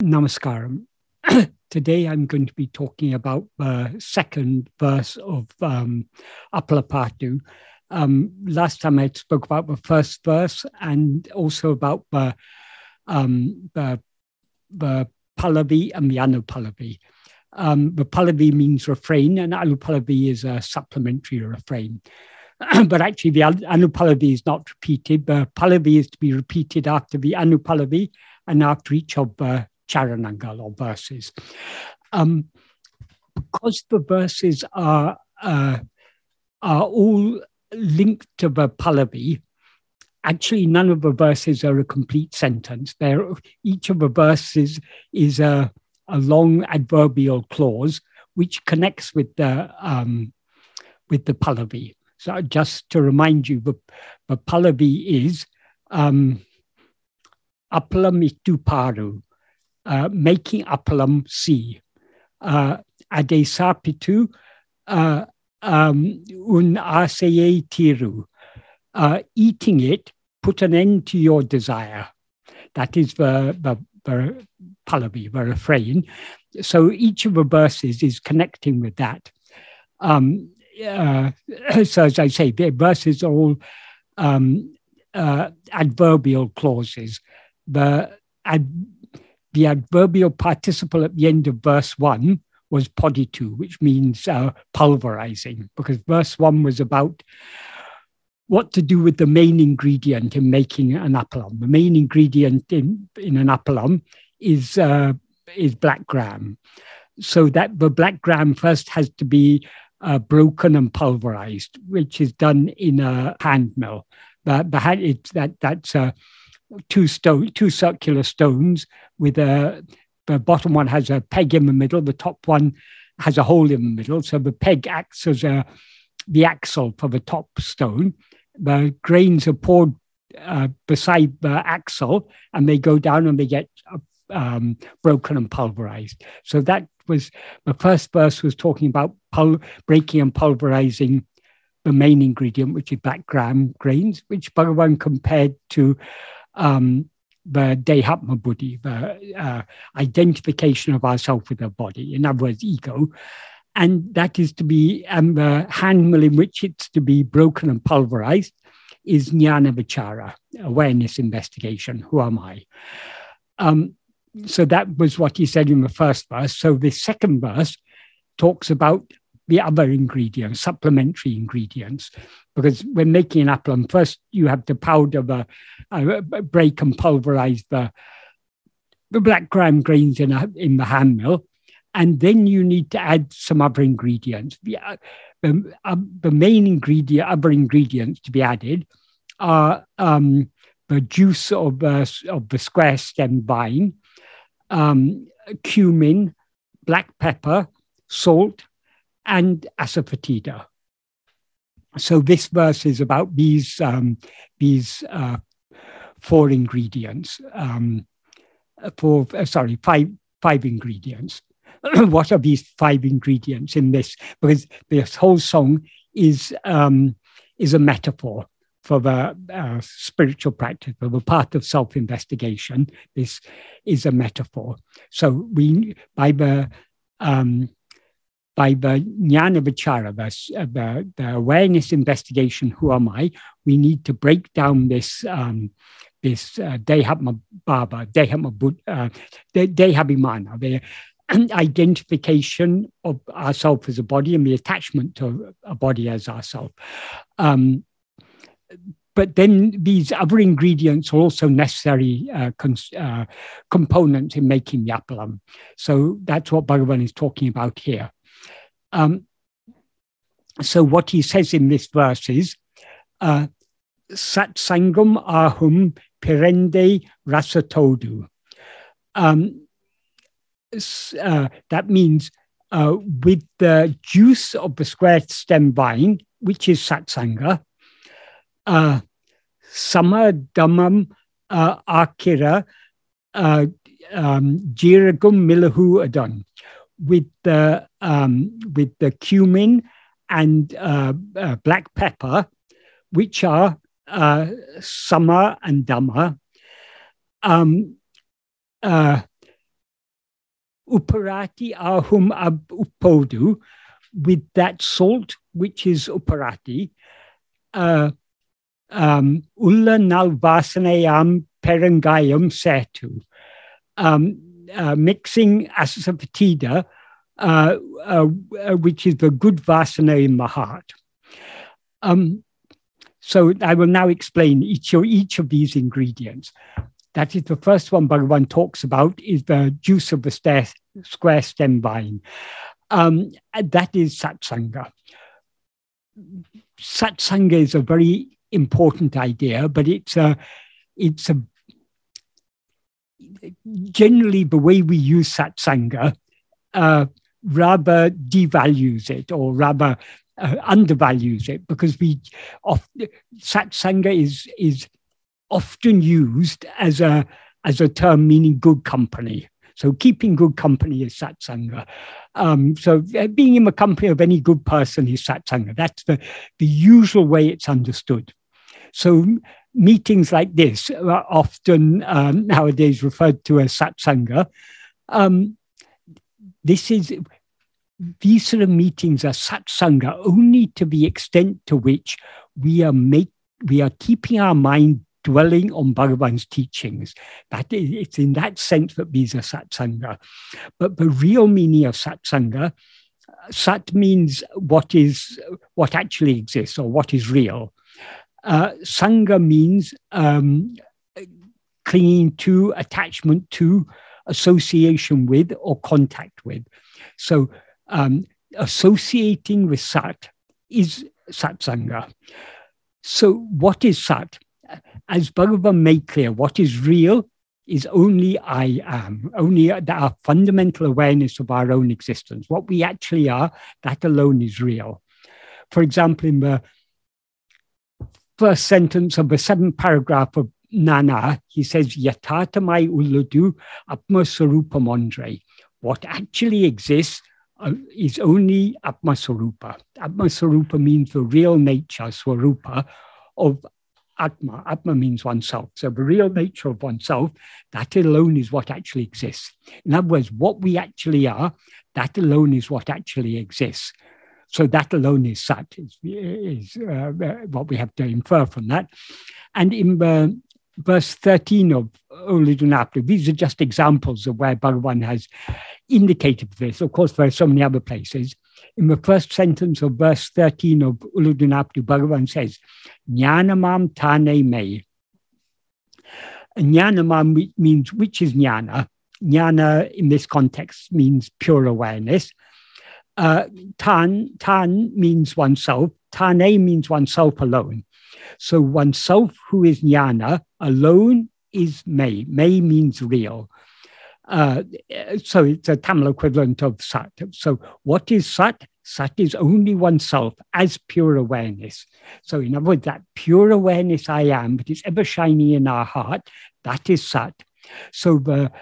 Namaskaram. Today I'm going to be talking about the second verse of Apalapadu. Last time I spoke about the first verse and also about the Pallavi and the Anupallavi. The Pallavi means refrain and Anupallavi is a supplementary refrain. But actually the Anupallavi is not repeated. The Pallavi is to be repeated after the Anupallavi and after each of the Charanangal or verses. Because the verses are all linked to the Pallavi, actually none of the verses are a complete sentence. Each of the verses is a long adverbial clause which connects with the Pallavi. So just to remind you, the Pallavi is Apalamitu paru, making Apalam see. Adesapitu un aseye tiru, eating it, put an end to your desire. That is the Pallavi, the refrain. So each of the verses is connecting with that. So as I say, the verses are all adverbial clauses. The adverbial participle at the end of verse 1 was poditu, which means pulverizing, because verse 1 was about what to do with the main ingredient in making an appalam. The main ingredient in an appalam is black gram. So that the black gram first has to be broken and pulverized, which is done in a hand mill. That's two circular stones with the bottom one has a peg in the middle, the top one has a hole in the middle. So the peg acts as the axle for the top stone. The grains are poured beside the axle and they go down and they get broken and pulverized. So that was the first verse was talking about breaking and pulverizing the main ingredient, which is black gram grains, which Bhagavan compared to the Dehatma Buddhi, the identification of ourselves with our body, in other words, ego. And that is to be, and the hand mill in which it's to be broken and pulverized is Jnana Vichara, awareness investigation. Who am I? So that was what he said in the first verse. So the second verse talks about the other ingredients, supplementary ingredients, because when making an appalam, first you have to powder break and pulverize the black gram grains in the hand mill, and then you need to add some other ingredients. The main ingredient, other ingredients to be added are the juice of the square stem vine, cumin, black pepper, salt, and asafoetida. So this verse is about these four ingredients. Five ingredients. What are these five ingredients in this? Because this whole song is a metaphor for the spiritual practice, for the path of self-investigation. This is a metaphor. So by the Jnana Vichara, the awareness investigation, who am I, we need to break down this Dehatma Bhava, Dehabhimana, the identification of ourself as a body and the attachment to a body as ourself. But then these other ingredients are also necessary components in making the appalam. So that's what Bhagavan is talking about here. So what he says in this verse is, Satsangam ahum pirende rasatodu. That means with the juice of the square stem vine, which is satsanga, sama dhammam akira jiragum milahu adon. With the cumin and black pepper, which are sama and dhamma, Uparati ahum ab upodu, with that salt, which is uparati, ulla nal vasanayam perangayam setu, mixing asafatida, which is the good vasana in the heart. So I will now explain each of these ingredients. That is the first one Bhagavan talks about, is the juice of the square stem vine. That is satsanga. Satsanga is a very important idea, but it's a generally the way we use satsanga rather devalues it, or rather undervalues it, because satsanga is often used as a term meaning good company. So keeping good company is satsanga. So being in the company of any good person is satsanga. That's the usual way it's understood. So meetings like this are often nowadays referred to as satsanga. These sort of meetings are satsanga only to the extent to which we are keeping our mind dwelling on Bhagavan's teachings. It's in that sense that these are satsanga. But the real meaning of satsanga, sat means what actually exists, or what is real. Sangha means clinging to, attachment to, association with, or contact with. So associating with sat is satsanga. So what is sat? As Bhagavan made clear, what is real is only I am, only our fundamental awareness of our own existence. What we actually are, that alone is real. For example, in the first sentence of the 7th paragraph of Nana, he says, Yatatamai ulladu Atma Sarupa Mondre. What actually exists is only Atma Sarupa. Atma Sarupa means the real nature, Swarupa, of Atma. Atma means oneself. So the real nature of oneself, that alone is what actually exists. In other words, what we actually are, that alone is what actually exists. So that alone is sat, is what we have to infer from that. And in verse 13 of Uludunaplu, these are just examples of where Bhagavan has indicated this. Of course, there are so many other places. In the first sentence of verse 13 of Uludunaplu, Bhagavan says, Jnanamam tane me. Jnanamam means, which is jnana. Jnana in this context means pure awareness. Tan means oneself. Tane means oneself alone. So oneself who is jnana alone is me. Me means real. So it's a Tamil equivalent of sat. So what is sat? Sat is only oneself as pure awareness. So in other words, that pure awareness I am, that is ever shining in our heart, that is sat. So the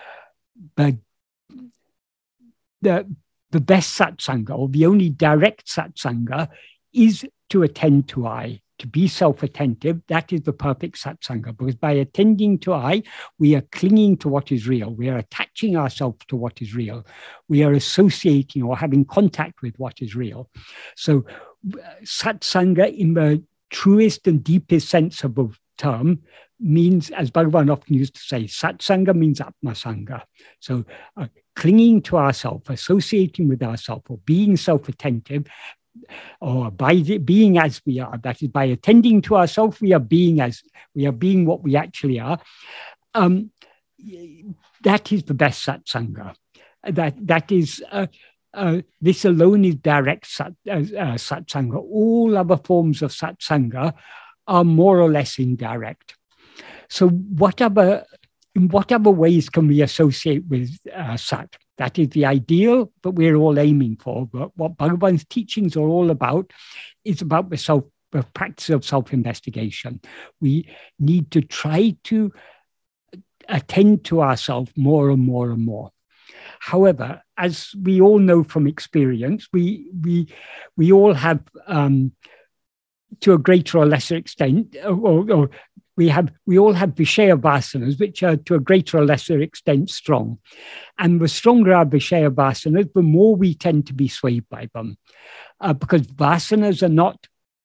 best satsanga, or the only direct satsanga, is to attend to I, to be self-attentive. That is the perfect satsanga, because by attending to I, we are clinging to what is real. We are attaching ourselves to what is real. We are associating or having contact with what is real. So satsanga, in the truest and deepest sense of the term, means, as Bhagavan often used to say, satsanga means atmasanga. So clinging to ourselves, associating with ourselves, or being self-attentive, or by being as we are, that is, by attending to ourselves, we are being what we actually are. That is the best satsanga. That is this alone is direct satsanga. All other forms of satsanga are more or less indirect. So in what other ways can we associate with sat? That is the ideal that we're all aiming for. But what Bhagavan's teachings are all about is about the practice of self-investigation. We need to try to attend to ourselves more and more and more. However, as we all know from experience, we all have, to a greater or lesser extent, or we all have Vishaya vasanas, which are to a greater or lesser extent strong. And the stronger our Vishaya vasanas, the more we tend to be swayed by them. Because vasanas are not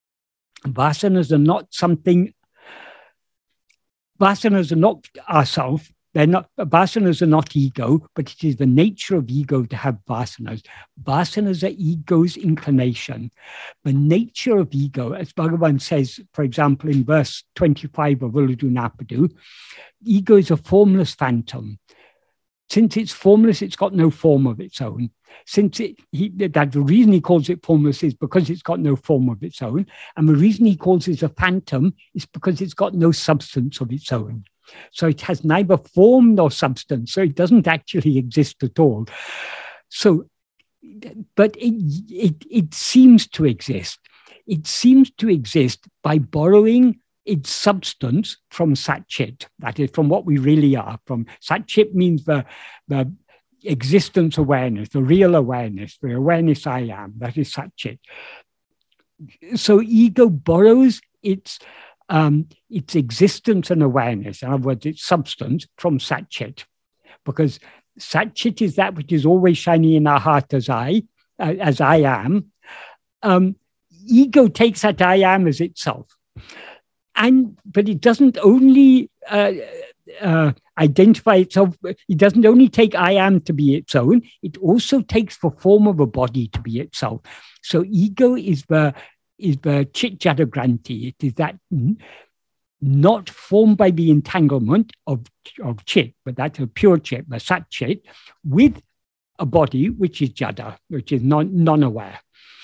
something, vasanas are not ourself. They're not, vasanas are not ego, but it is the nature of ego to have vasanas. Vasanas are ego's inclination. The nature of ego, as Bhagavan says, for example, in verse 25 of Ulladu Narpadu, ego is a formless phantom. Since it's formless, it's got no form of its own. The reason he calls it formless is because it's got no form of its own. And the reason he calls it a phantom is because it's got no substance of its own. So it has neither form nor substance. So it doesn't actually exist at all. So, but it seems to exist. It seems to exist by borrowing its substance from Sat-Chit. That is, from what we really are. From Sat-Chit means the existence awareness, the real awareness, the awareness I am. That is Sat-Chit. So ego borrows its existence and awareness, in other words, its substance, from Sat-Chit, because Sat-Chit is that which is always shining in our heart as I am. Ego takes that I am as itself, but it doesn't only identify itself. It doesn't only take I am to be its own. It also takes the form of a body to be itself. So ego is the Chit Jada Granti. It is that not formed by the entanglement of Chit, but that's a pure Chit, the Sat Chit, with a body which is Jada, which is non-aware.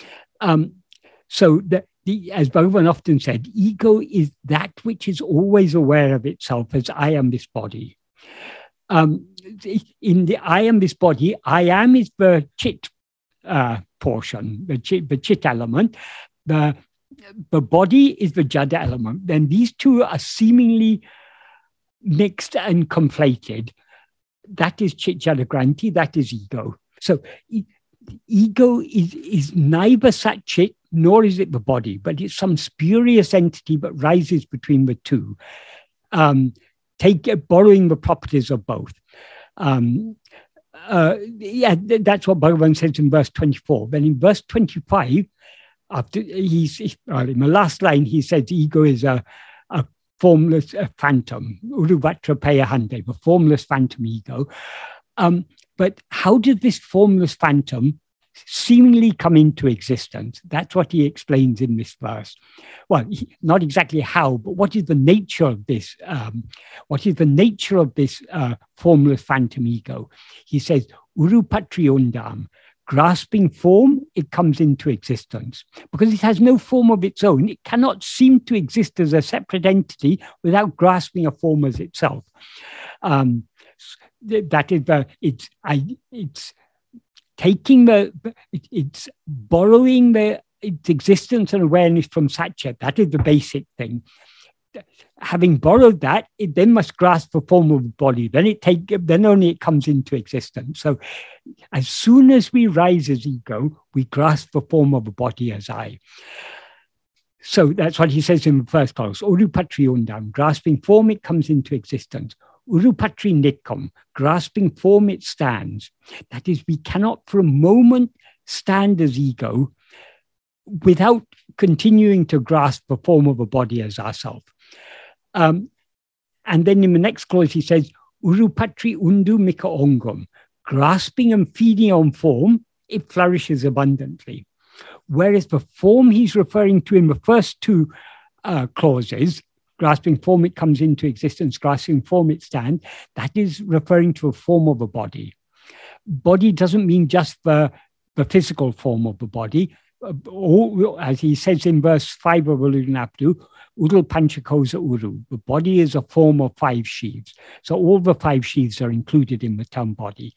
So as Bhagavan often said, ego is that which is always aware of itself as I am this body. In the I am this body, I am is the Chit portion, the Chit element. The body is the Jada element. Then these two are seemingly mixed and conflated. That is Chit Jada Granti, that is ego. So ego is neither Sat Chit nor is it the body, but it's some spurious entity that rises between the two, borrowing the properties of both. That's what Bhagavan says in verse 24. Then in verse 25, after in the last line, he says ego is a formless phantom, Uruvatra Payahande, the formless phantom ego. But how did this formless phantom seemingly come into existence? That's what he explains in this verse. Well, not exactly how, but what is the nature of this? What is the nature of this formless phantom ego? He says, Urupatriundam, grasping form, it comes into existence. Because it has no form of its own, it cannot seem to exist as a separate entity without grasping a form as itself. That is it's taking it's borrowing its existence and awareness from Sat-Chit. That is the basic thing. Having borrowed that, it then must grasp the form of the body. Then only it comes into existence. So as soon as we rise as ego, we grasp the form of a body as I. So that's what he says in the first clause. Urupatri undam, grasping form, it comes into existence. Urupatri nitkam, grasping form, it stands. That is, we cannot for a moment stand as ego without continuing to grasp the form of a body as ourself. And then in the next clause, he says, Urupatri undu mika ongam, grasping and feeding on form, it flourishes abundantly. Whereas the form he's referring to in the first two clauses, grasping form, it comes into existence, grasping form, it stands, that is referring to a form of a body. Body doesn't mean just the physical form of the body. As he says in verse 5 of Ulladu Narpadu, Udal Panchakosa Uru. The body is a form of 5 sheaths. So all the 5 sheaths are included in the term body.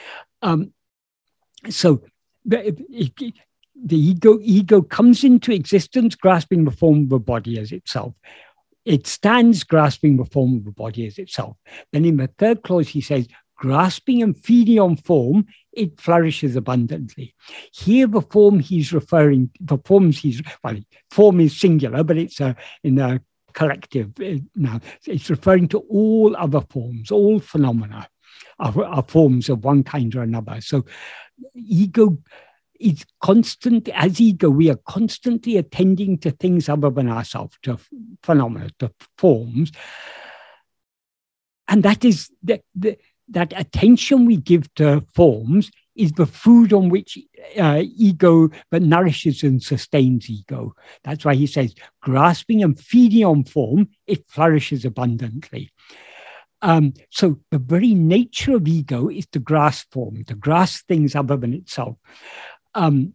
So the ego comes into existence grasping the form of the body as itself. It stands grasping the form of the body as itself. Then in the third clause, he says, grasping and feeding on form, it flourishes abundantly. Here, the form he's referring, form is singular, but it's in the collective now. It's referring to all other forms, all phenomena are forms of one kind or another. So ego is constant. As ego, we are constantly attending to things other than ourselves, to phenomena, to forms. And that is that attention we give to forms is the food on which ego, but nourishes and sustains ego. That's why he says, grasping and feeding on form, it flourishes abundantly. So the very nature of ego is to grasp form, to grasp things other than itself. And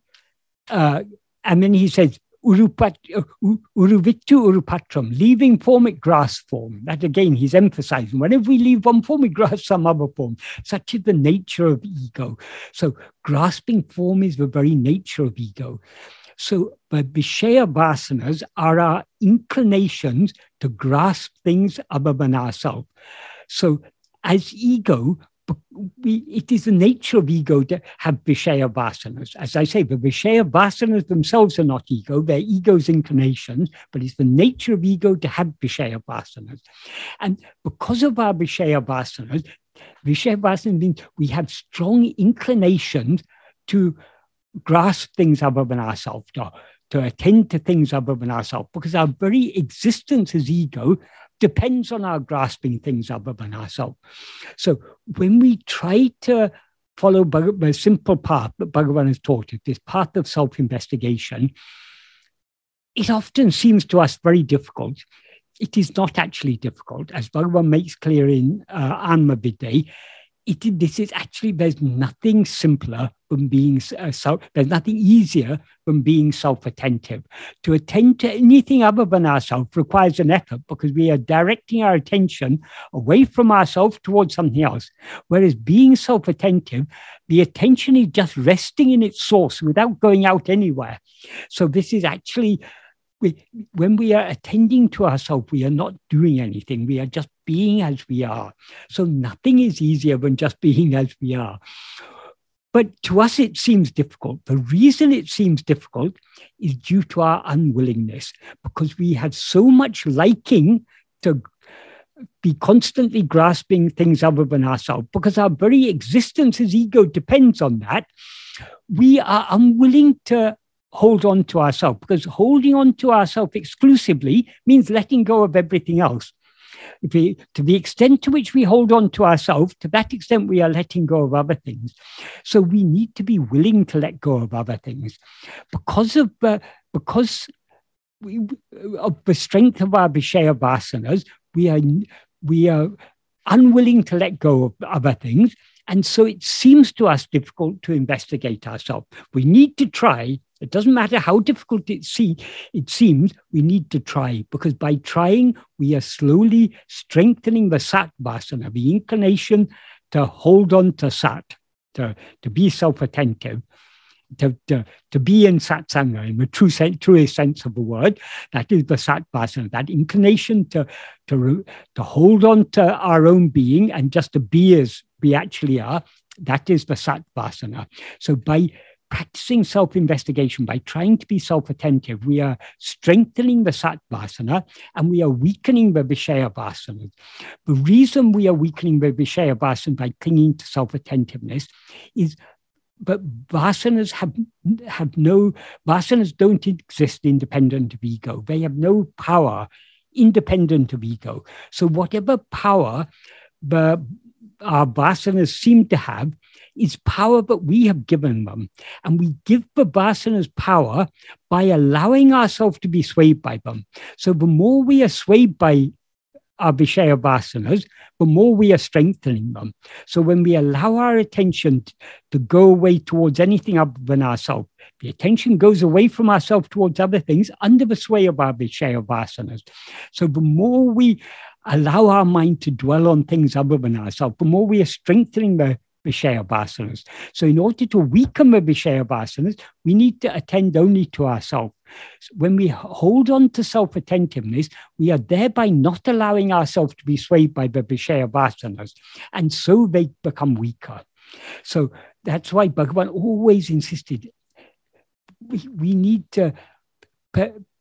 then he says, uruvittu urupatram, leaving form, it grasps form. That again, he's emphasizing. Whenever we leave one form, we grasp some other form. Such is the nature of ego. So grasping form is the very nature of ego. So the Vishaya vasanas are our inclinations to grasp things other than ourselves. So as ego, it is the nature of ego to have Vishaya vasanas. As I say, the Vishaya vasanas themselves are not ego, they're ego's inclinations, but it's the nature of ego to have Vishaya vasanas. And because of our Vishaya vasanas means we have strong inclinations to grasp things other than ourselves, to attend to things other than ourselves, because our very existence as ego depends on our grasping things other than ourselves. So when we try to follow the simple path that Bhagavan has taught us, this path of self-investigation, it often seems to us very difficult. It is not actually difficult. As Bhagavan makes clear in Anma Vidyai, there's nothing simpler than being there's nothing easier than being self-attentive. To attend to anything other than ourselves requires an effort, because we are directing our attention away from ourselves towards something else. Whereas being self-attentive, the attention is just resting in its source without going out anywhere. So this is actually, when we are attending to ourselves, we are not doing anything. We are just being as we are. So nothing is easier than just being as we are. But to us, it seems difficult. The reason it seems difficult is due to our unwillingness, because we have so much liking to be constantly grasping things other than ourselves, because our very existence as ego depends on that. We are unwilling to hold on to ourselves, because holding on to ourselves exclusively means letting go of everything else. To the extent to which we hold on to ourselves, to that extent we are letting go of other things. So we need to be willing to let go of other things. Because of the strength of our Vishaya vasanas, we are unwilling to let go of other things. And so it seems to us difficult to investigate ourselves. We need to try. It doesn't matter how difficult it seems, we need to try, because by trying, we are slowly strengthening the sat vasana, the inclination to hold on to sat, to be self-attentive, to be in satsanga, in the truest sense of the word. That is the sat vasana, that inclination to hold on to our own being and just to be as we actually are. That is the sat vasana. So by practicing self-investigation, by trying to be self-attentive, we are strengthening the sat vasana and we are weakening the Vishaya vasana. The reason we are weakening the Vishaya vasana by clinging to self-attentiveness is that vasanas don't exist independent of ego. They have no power independent of ego. So whatever power our vasanas seem to have is power that we have given them. And we give the vasanas power by allowing ourselves to be swayed by them. So the more we are swayed by our Vishaya vasanas, the more we are strengthening them. So when we allow our attention to go away towards anything other than ourselves, the attention goes away from ourselves towards other things under the sway of our Vishaya vasanas. So the more we allow our mind to dwell on things other than ourselves, the more we are strengthening the Vishaya vasanas. So in order to weaken the Vishaya vasanas, we need to attend only to ourselves. When we hold on to self-attentiveness, we are thereby not allowing ourselves to be swayed by the Vishaya vasanas, and so they become weaker. So that's why Bhagavan always insisted we need to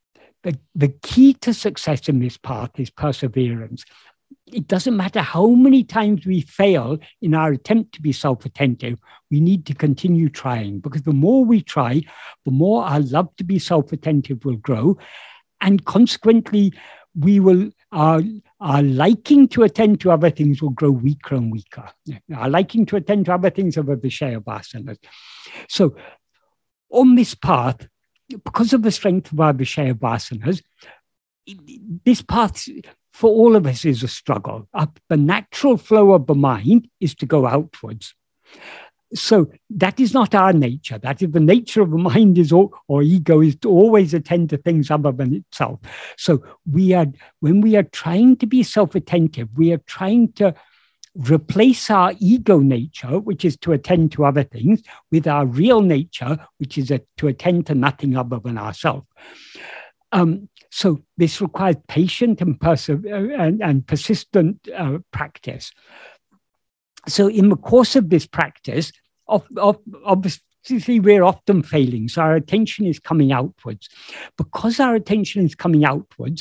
the key to success in this path is perseverance. It doesn't matter how many times we fail in our attempt to be self-attentive, we need to continue trying, because the more we try, the more our love to be self-attentive will grow. And consequently, our liking to attend to other things will grow weaker and weaker. Our liking to attend to other things are the Vishaya vasanas. So on this path, because of the strength of our Vishaya vasanas, this path for all of us is a struggle. The natural flow of the mind is to go outwards. So that is not our nature. That is the nature of the mind or ego is to always attend to things other than itself. So when we are trying to be self-attentive, we are trying to replace our ego nature, which is to attend to other things, with our real nature, which is to attend to nothing other than ourselves. So this requires patient and persistent practice. So in the course of this practice, obviously we're often failing. So our attention is coming outwards. Because our attention is coming outwards,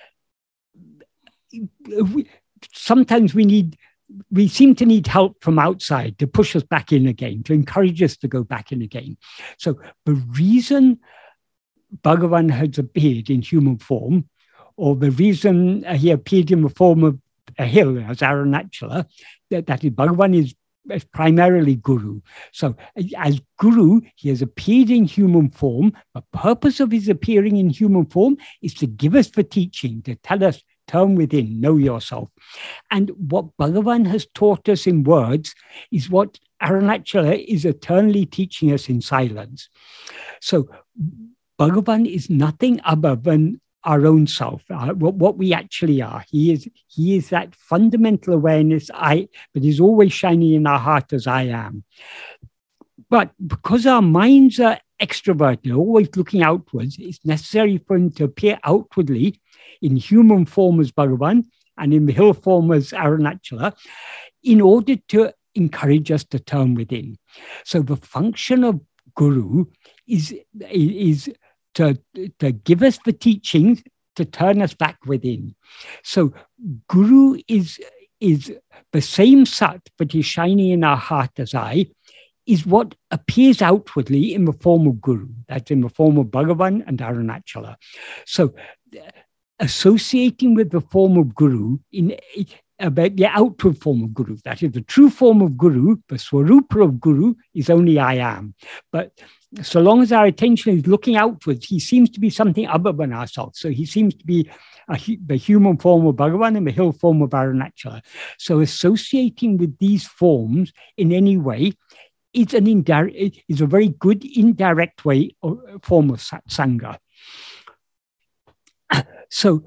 sometimes we seem to need help from outside to push us back in again, to encourage us to go back in again. So the reason Bhagavan has appeared in human form, or the reason he appeared in the form of a hill as Arunachala, that is, Bhagavan is primarily Guru. So as Guru, he has appeared in human form. The purpose of his appearing in human form is to give us the teaching, to tell us, turn within, know yourself. And what Bhagavan has taught us in words is what Arunachala is eternally teaching us in silence. So Bhagavan is nothing other than our own self, what we actually are. He is that fundamental awareness that is always shining in our heart as I am. But because our minds are extroverted, always looking outwards, it's necessary for him to appear outwardly in human form as Bhagavan and in the hill form as Arunachala, in order to encourage us to turn within. So the function of Guru is to give us the teachings to turn us back within. So Guru is the same Sat, but is shining in our heart as I, is what appears outwardly in the form of Guru. That's in the form of Bhagavan and Arunachala. So associating with the form of Guru about the outward form of Guru, that is the true form of Guru, the Swarupa of Guru is only I am. But so long as our attention is looking outwards, he seems to be something other than ourselves. So he seems to be the human form of Bhagavan and the hill form of Arunachala. So associating with these forms in any way is a very good indirect form of satsanga. So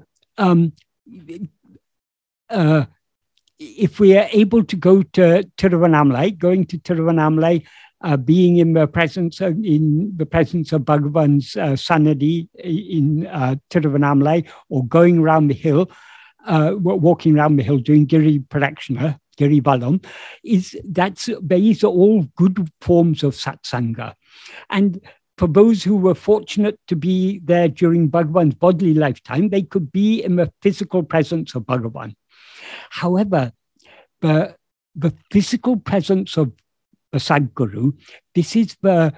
if we are able to go to Tiruvannamalai, going to Tiruvannamalai, being in the presence of Bhagavan's Sanadi in Tiruvannamalai, or going around the hill, walking around the hill, doing Giri Pradakshina, Giri Balam, these are all good forms of satsanga. And for those who were fortunate to be there during Bhagavan's bodily lifetime, they could be in the physical presence of Bhagavan. However, the physical presence of the Sadguru, this is the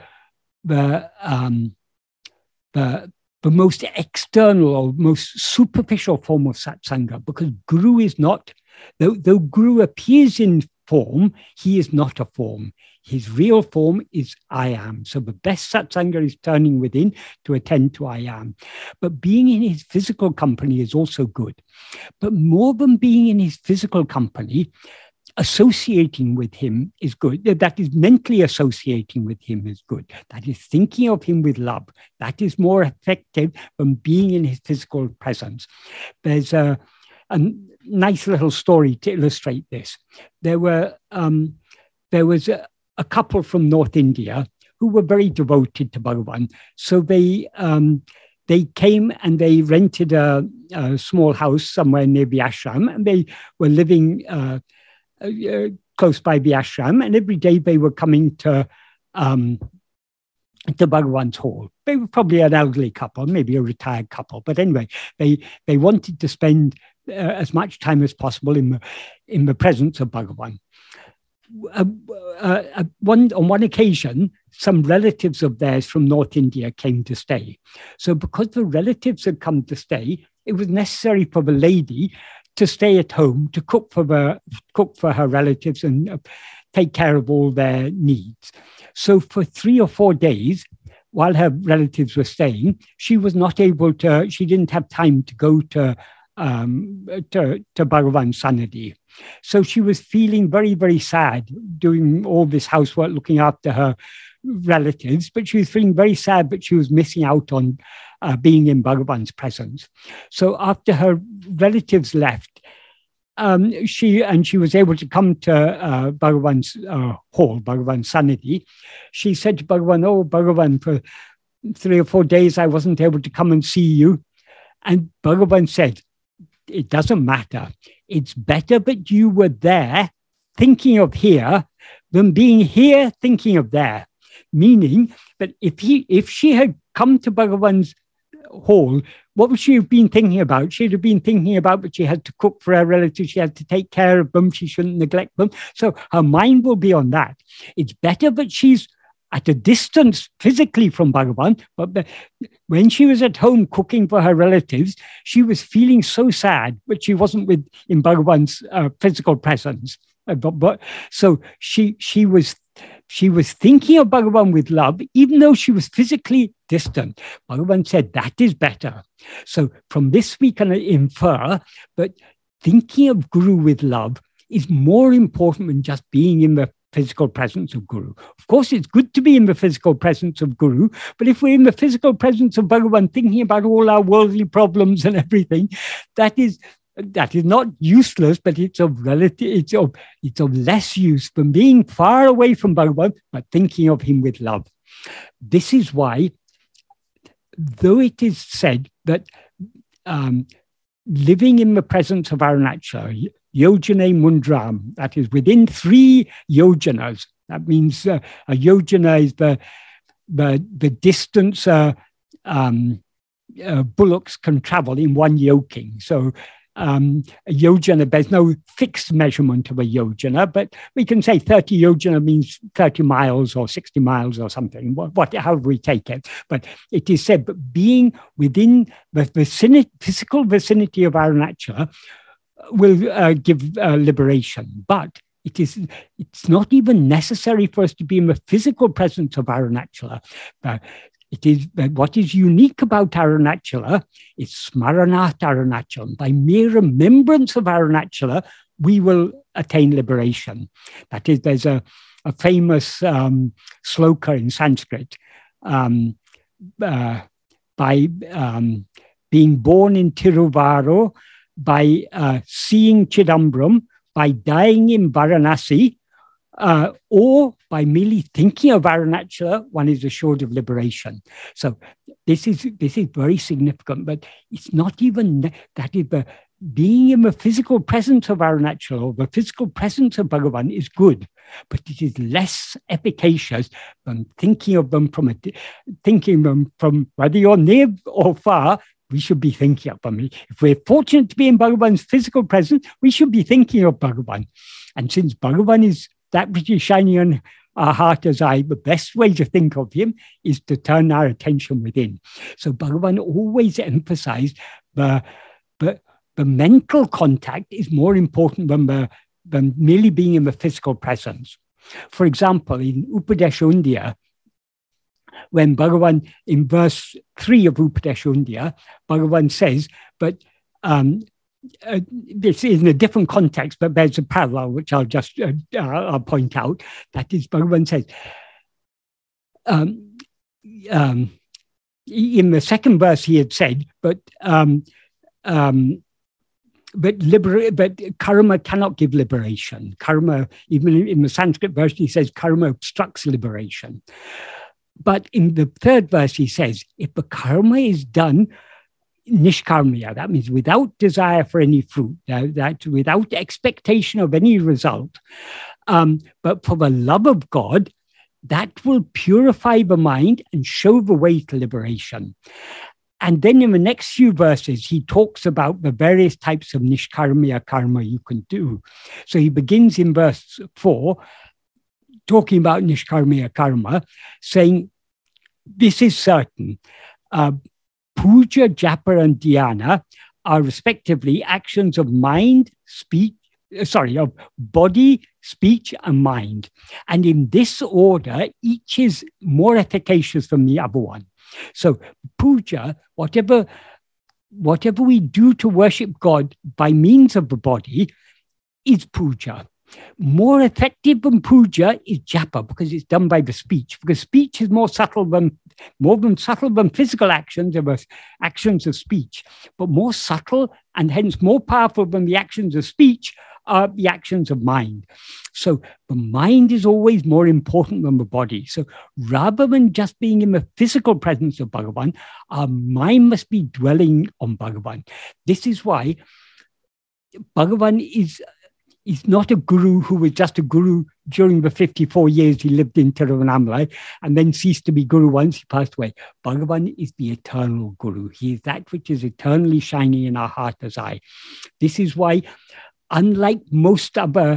most external or most superficial form of satsanga, because Guru is not, though Guru appears in form, he is not a form. His real form is I am. So the best satsanga is turning within to attend to I am. But being in his physical company is also good. But more than being in his physical company, associating with him is good. That is, mentally associating with him is good. That is, thinking of him with love. That is more effective than being in his physical presence. There's a nice little story to illustrate this. There was a couple from North India who were very devoted to Bhagavan. So they came and they rented a small house somewhere near the ashram, and they were living close by the ashram. And every day they were coming to to Bhagavan's hall. They were probably an elderly couple, maybe a retired couple. But anyway, they wanted to spend as much time as possible in the presence of Bhagavan. On one occasion, some relatives of theirs from North India came to stay. So because the relatives had come to stay, it was necessary for the lady to stay at home to cook for her relatives and take care of all their needs. So for 3 or 4 days, while her relatives were staying, she didn't have time to go to Bhagavan's Sanadi. So she was feeling very, very sad doing all this housework, looking after her relatives, but she was feeling very sad that she was missing out on being in Bhagavan's presence. So after her relatives left, she was able to come to Bhagavan's hall, Bhagavan's Sanadi. She said to Bhagavan, "Oh, Bhagavan, for 3 or 4 days I wasn't able to come and see you." And Bhagavan said, "It doesn't matter. It's better that you were there thinking of here than being here thinking of there." Meaning that if she had come to Bhagavan's hall, what would she have been thinking about? She'd have been thinking about that she had to cook for her relatives, she had to take care of them, she shouldn't neglect them. So her mind will be on that. It's better that she's at a distance physically from Bhagavan, but when she was at home cooking for her relatives, she was feeling so sad, but she wasn't in Bhagavan's physical presence. So she was thinking of Bhagavan with love, even though she was physically distant. Bhagavan said that is better. So from this we can infer that thinking of Guru with love is more important than just being in the physical presence of Guru. Of course, it's good to be in the physical presence of Guru, but if we're in the physical presence of Bhagavan, thinking about all our worldly problems and everything, that is not useless, but it's of less use than being far away from Bhagavan, but thinking of him with love. This is why, though it is said that living in the presence of Arunachala, Yojane Mundram, that is within 3 yojanas. That means a yojana is the distance bullocks can travel in one yoking. So a yojana, there's no fixed measurement of a yojana, but we can say 30 yojana means 30 miles or 60 miles or something, however we take it. But it is said that being within the physical vicinity of Arunachala will give liberation. But it's not even necessary for us to be in the physical presence of Arunachala. What is unique about Arunachala is Smaranat Arunachala. By mere remembrance of Arunachala, we will attain liberation. That is, there's a famous sloka in Sanskrit. By being born in Tiruvaro, by seeing Chidambaram, by dying in Varanasi, or by merely thinking of Arunachala, one is assured of liberation. So this is very significant, but it's not even that is the being in the physical presence of Arunachala or the physical presence of Bhagavan is good, but it is less efficacious than thinking of them from whether you're near or far. We should be thinking of them. If we're fortunate to be in Bhagavan's physical presence, we should be thinking of Bhagavan. And since Bhagavan is that which is shining on our heart as eye, the best way to think of him is to turn our attention within. So Bhagavan always emphasized the mental contact is more important than merely being in the physical presence. For example, in Upadesha, when Bhagavan, in verse 3 of Upadesha, Bhagavan says, but this is in a different context, but there's a parallel which I'll just I'll point out. That is, Bhagavan says, in the second verse he had said, but karma cannot give liberation. Karma, even in the Sanskrit version, he says karma obstructs liberation. But in the third verse, he says, if the karma is done nishkarmiya, that means without desire for any fruit, that without expectation of any result, but for the love of God, that will purify the mind and show the way to liberation. And then in the next few verses, he talks about the various types of nishkarmiya karma you can do. So he begins in verse 4, talking about nishkarmiya karma, saying, this is certain. Puja, japa, and dhyana are respectively actions of mind, of body, speech, and mind. And in this order, each is more efficacious than the other one. So puja, whatever we do to worship God by means of the body is puja. More effective than puja is japa, because it's done by the speech, because speech is more subtle than physical actions. There are actions of speech, but more subtle and hence more powerful than the actions of speech are the actions of mind. So the mind is always more important than the body. So rather than just being in the physical presence of Bhagavan, our mind must be dwelling on Bhagavan. This is why Bhagavan is not a guru who was just a guru during the 54 years he lived in Tiruvannamalai and then ceased to be guru once he passed away. Bhagavan is the eternal guru. He is that which is eternally shining in our heart as eye. This is why, unlike most other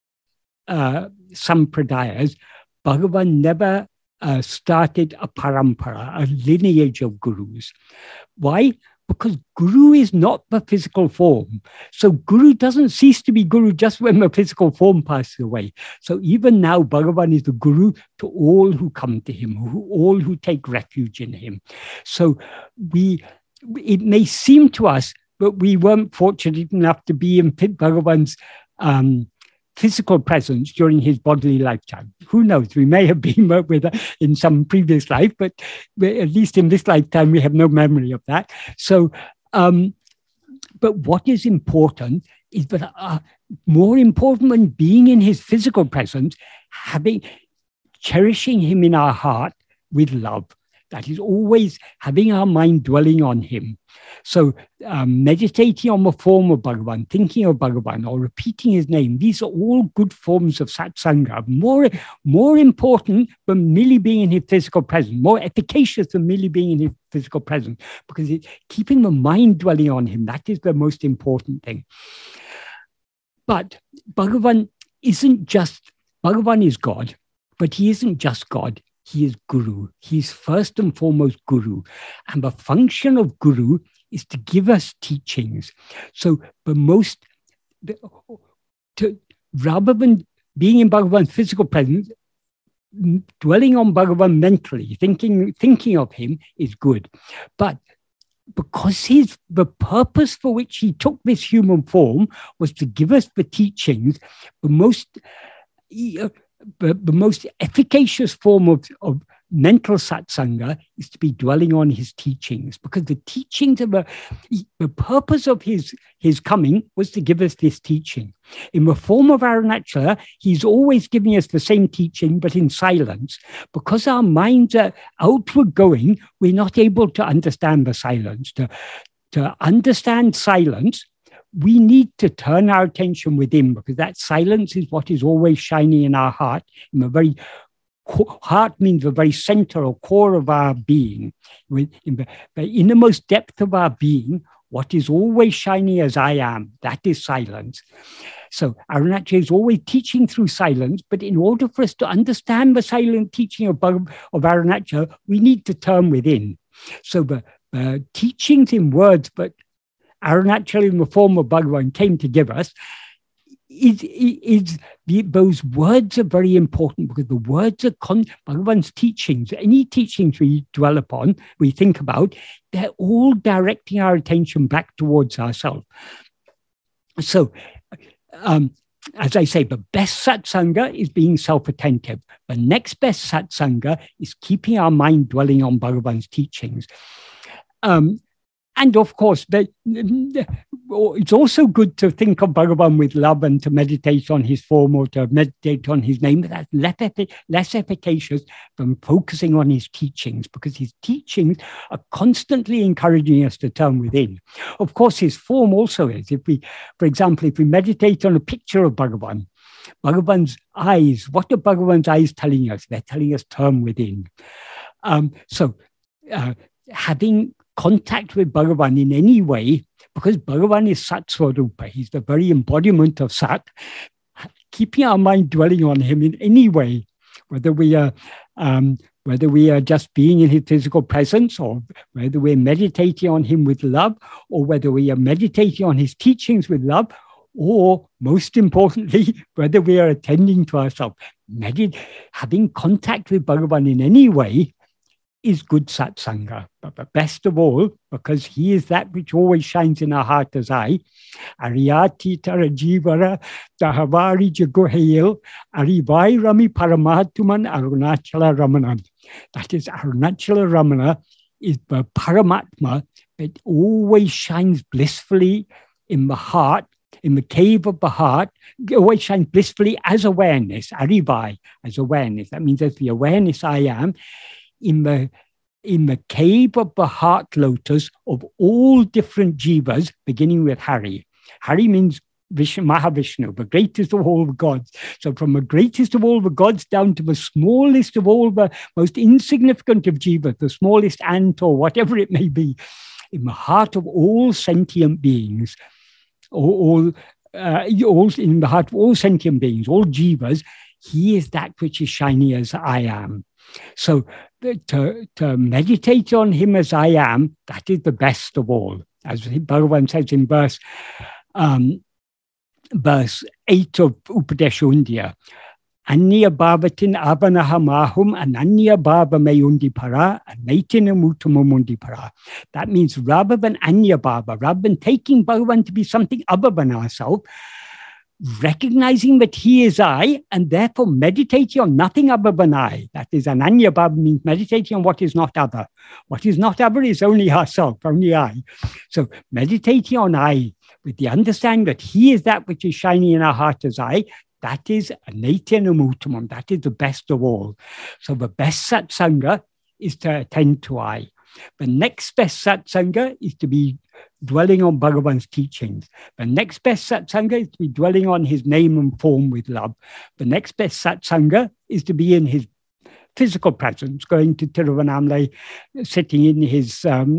sampradayas, Bhagavan never started a parampara, a lineage of gurus. Why? Because guru is not the physical form. So guru doesn't cease to be guru just when the physical form passes away. So even now, Bhagavan is the guru to all who come to him, all who take refuge in him. So it may seem to us that we weren't fortunate enough to be in Bhagavan's physical presence during his bodily lifetime. Who knows? We may have been with in some previous life, but at least in this lifetime, we have no memory of that. So, but what is important is that more important than being in his physical presence, cherishing him in our heart with love. That is always having our mind dwelling on him. So meditating on the form of Bhagavan, thinking of Bhagavan, or repeating his name, these are all good forms of satsanga, more important than merely being in his physical presence, more efficacious than merely being in his physical presence, because it's keeping the mind dwelling on him. That is the most important thing. But Bhagavan is God, but he isn't just God. He is Guru. He's first and foremost Guru. And the function of Guru is to give us teachings. So rather than being in Bhagavan's physical presence, dwelling on Bhagavan mentally, thinking of him is good. But because the purpose for which he took this human form was to give us the teachings, the most efficacious form of mental satsanga is to be dwelling on his teachings, because the teachings of the purpose of his coming was to give us this teaching. In the form of Arunachala, he's always giving us the same teaching, but in silence. Because our minds are outward going, we're not able to understand the silence. To understand silence, we need to turn our attention within, because that silence is what is always shining in our heart. In the very heart means the very center or core of our being. In the innermost depth of our being, what is always shining as I am, that is silence. So Arunachala is always teaching through silence, but in order for us to understand the silent teaching of Arunachala, we need to turn within. So the teachings in words, but Arunachala in the form of Bhagavan came to give us, those words are very important, because the words are Bhagavan's teachings. Any teachings we dwell upon, we think about, they're all directing our attention back towards ourselves. So, as I say, the best satsanga is being self-attentive. The next best satsanga is keeping our mind dwelling on Bhagavan's teachings. And of course, it's also good to think of Bhagavan with love and to meditate on his form or to meditate on his name, but that's less efficacious than focusing on his teachings, because his teachings are constantly encouraging us to turn within. Of course, his form also is. For example, if we meditate on a picture of Bhagavan, Bhagavan's eyes, what are Bhagavan's eyes telling us? They're telling us turn within. Having contact with Bhagavan in any way, because Bhagavan is Sat Swarupa, he's the very embodiment of Sat, keeping our mind dwelling on him in any way, whether we are just being in his physical presence, or whether we're meditating on him with love, or whether we are meditating on his teachings with love, or most importantly, whether we are attending to ourselves. Having contact with Bhagavan in any way is good satsanga. But best of all, because he is that which always shines in our heart as I, Ariyati Tarajivara Dahavari Jagohail Arivai Rami Paramatuman Arunachala Ramanan. That is, Arunachala Ramana is the Paramatma that always shines blissfully in the heart, in the cave of the heart, always shines blissfully as awareness, Arivai, as awareness. That means as the awareness I am, in the cave of the heart lotus of all different jivas, beginning with Hari. Hari means Mahavishnu, the greatest of all the gods. So from the greatest of all the gods down to the smallest of all the most insignificant of jivas, the smallest ant or whatever it may be, in the heart of all sentient beings, all in the heart of all sentient beings, all jivas, he is that which is shiny as I am. So to meditate on him as I am, that is the best of all. As Bhagavan says in verse 8 of Upadeshundya, Anya bhavatin abanaha mahum ananya bhava mayundi para anaitina mutamumundi para. That means rather than anya bhava, rather than taking Bhagavan to be something other than ourselves, recognizing that he is I, and therefore meditating on nothing other than I. That is, ananya bhava means meditating on what is not other. What is not other is only ourself, only I. So meditating on I, with the understanding that he is that which is shining in our heart as I, that is anaityanamutamam, that is the best of all. So the best satsanga is to attend to I. The next best satsanga is to be dwelling on Bhagavan's teachings. The next best satsanga is to be dwelling on his name and form with love. The next best satsanga is to be in his physical presence, going to Tiruvannamalai, sitting in his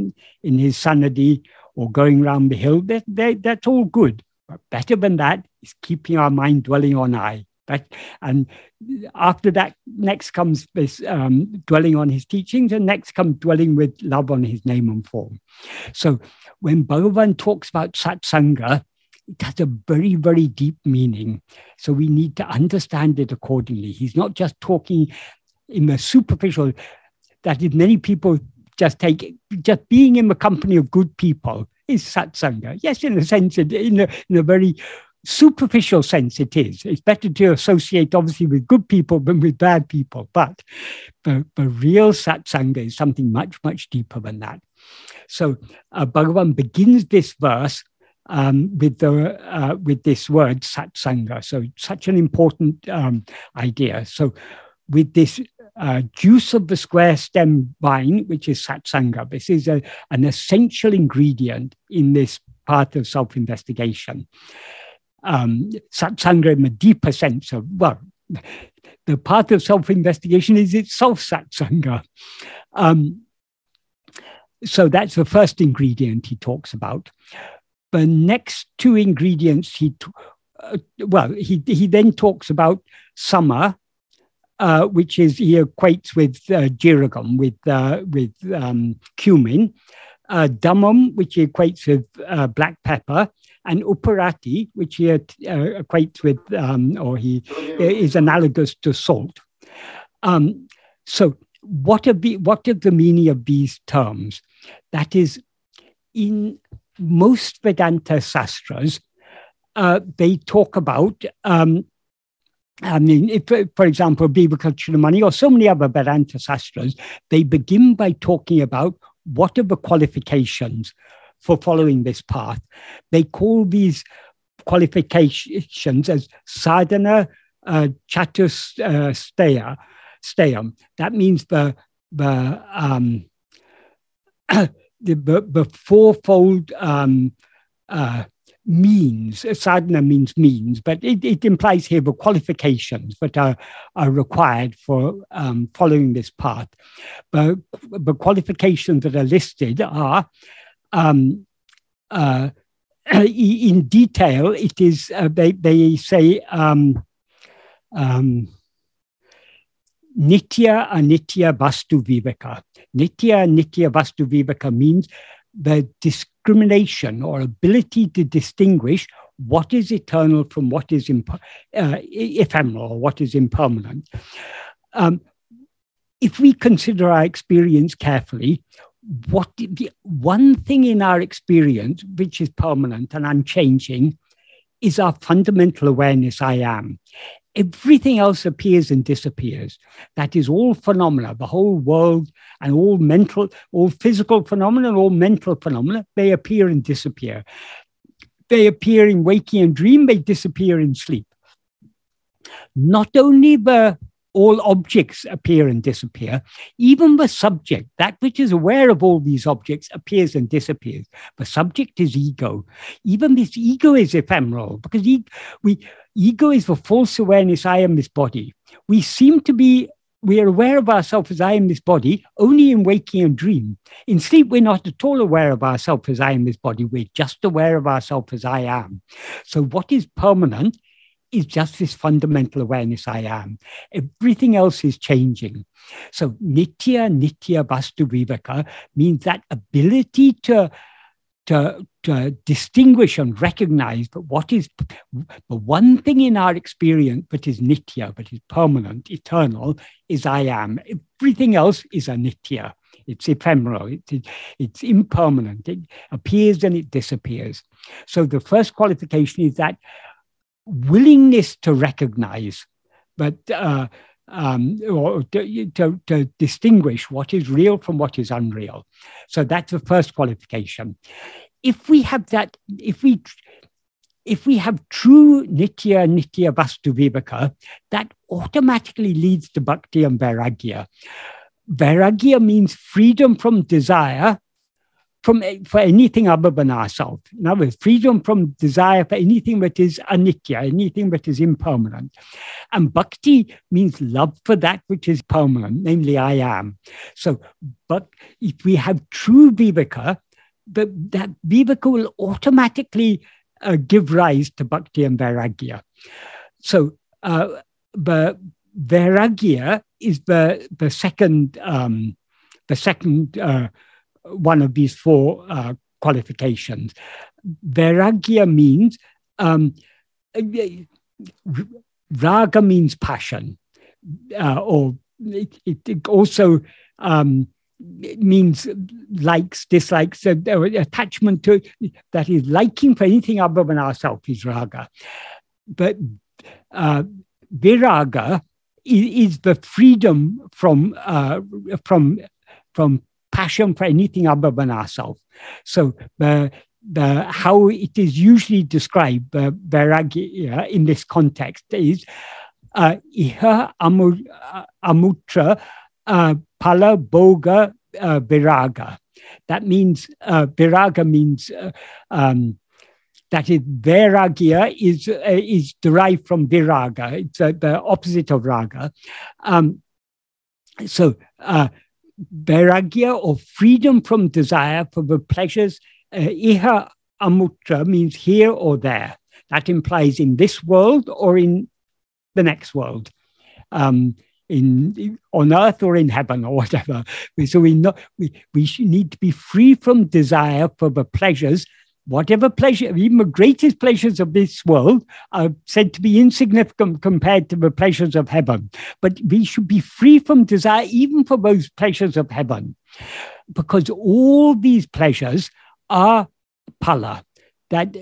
sanadi, or going round the hill. That's all good. But better than that is keeping our mind dwelling on I. And after that, next comes this dwelling on his teachings, and next comes dwelling with love on his name and form. So when Bhagavan talks about satsanga, it has a very, very deep meaning. So we need to understand it accordingly. He's not just talking in the superficial, that is, many people just being in the company of good people is satsanga. Yes, in a sense, in a very superficial sense it is. It's better to associate obviously with good people than with bad people, but the real satsanga is something much, much deeper than that. So Bhagavan begins this verse with this word satsanga. So such an important idea. So with this juice of the square stem vine, which is satsanga, this is an essential ingredient in this path of self-investigation. Satsanga in the deeper sense of, well, the path of self-investigation is itself satsanga. So that's the first ingredient he talks about. The next two ingredients, he then talks about sama, which is he equates with jeeragam, with cumin, dhammam, which he equates with black pepper, and uparati, which he equates with, or he is analogous to salt. So what is the meaning of these terms? That is, in most Vedanta sastras, they talk about, for example, Vivekachudamani or so many other Vedanta sastras, they begin by talking about what are the qualifications for following this path. They call these qualifications as sadhana chatusstayam. That means the fourfold means. Sadhana means means, but it implies here the qualifications that are required for following this path. But the qualifications that are listed are, in detail, it is, they say, Nitya anitya vastu viveka. Nitya anitya vastu viveka means the discrimination or ability to distinguish what is eternal from what is ephemeral, or what is impermanent. If we consider our experience carefully, the one thing in our experience which is permanent and unchanging is our fundamental awareness, I am. Everything else appears and disappears. That is all phenomena, the whole world, and all physical phenomena, all mental phenomena, they appear and disappear. They appear in waking and dream, they disappear in sleep. Not only all objects appear and disappear, even the subject, that which is aware of all these objects, appears and disappears. The subject is ego. Even this ego is ephemeral, because ego is the false awareness, I am this body. We are aware of ourselves as I am this body only in waking and dream. In sleep, we're not at all aware of ourselves as I am this body. We're just aware of ourselves as I am. So what is permanent is just this fundamental awareness, I am. Everything else is changing. So nitya vastu viveka means that ability to distinguish and recognize that what is the one thing in our experience that is nitya, that is permanent, eternal, is I am. Everything else is anitya. It's ephemeral. It's impermanent. It appears and it disappears. So the first qualification is that willingness to recognize, but or to distinguish what is real from what is unreal. So that's the first qualification. If we have that, if we have true nitya vastu viveka, that automatically leads to bhakti and vairagya. Vairagya means freedom from desire for anything other than ourselves. In other words, freedom from desire for anything that is anitya, anything that is impermanent. And bhakti means love for that which is permanent, namely I am. So, but if we have true viveka, that viveka will automatically give rise to bhakti and vairagya. So, the vairagya is the second one of these four qualifications. Vairagya means, raga means passion, or it also means likes, dislikes, attachment to, that is liking for anything other than ourselves is raga. But viraga is the freedom from passion for anything other than ourselves. So how it is usually described, vairagya in this context is iha amutra pala boga viraga. That means viraga means that is vairagya is derived from viraga. It's the opposite of raga. So vairagya, or freedom from desire for the pleasures, iha amutra means here or there. That implies in this world or in the next world, on earth or in heaven or whatever. So we need to be free from desire for the pleasures. Whatever pleasure, even the greatest pleasures of this world are said to be insignificant compared to the pleasures of heaven. But we should be free from desire even for those pleasures of heaven, because all these pleasures are pala. That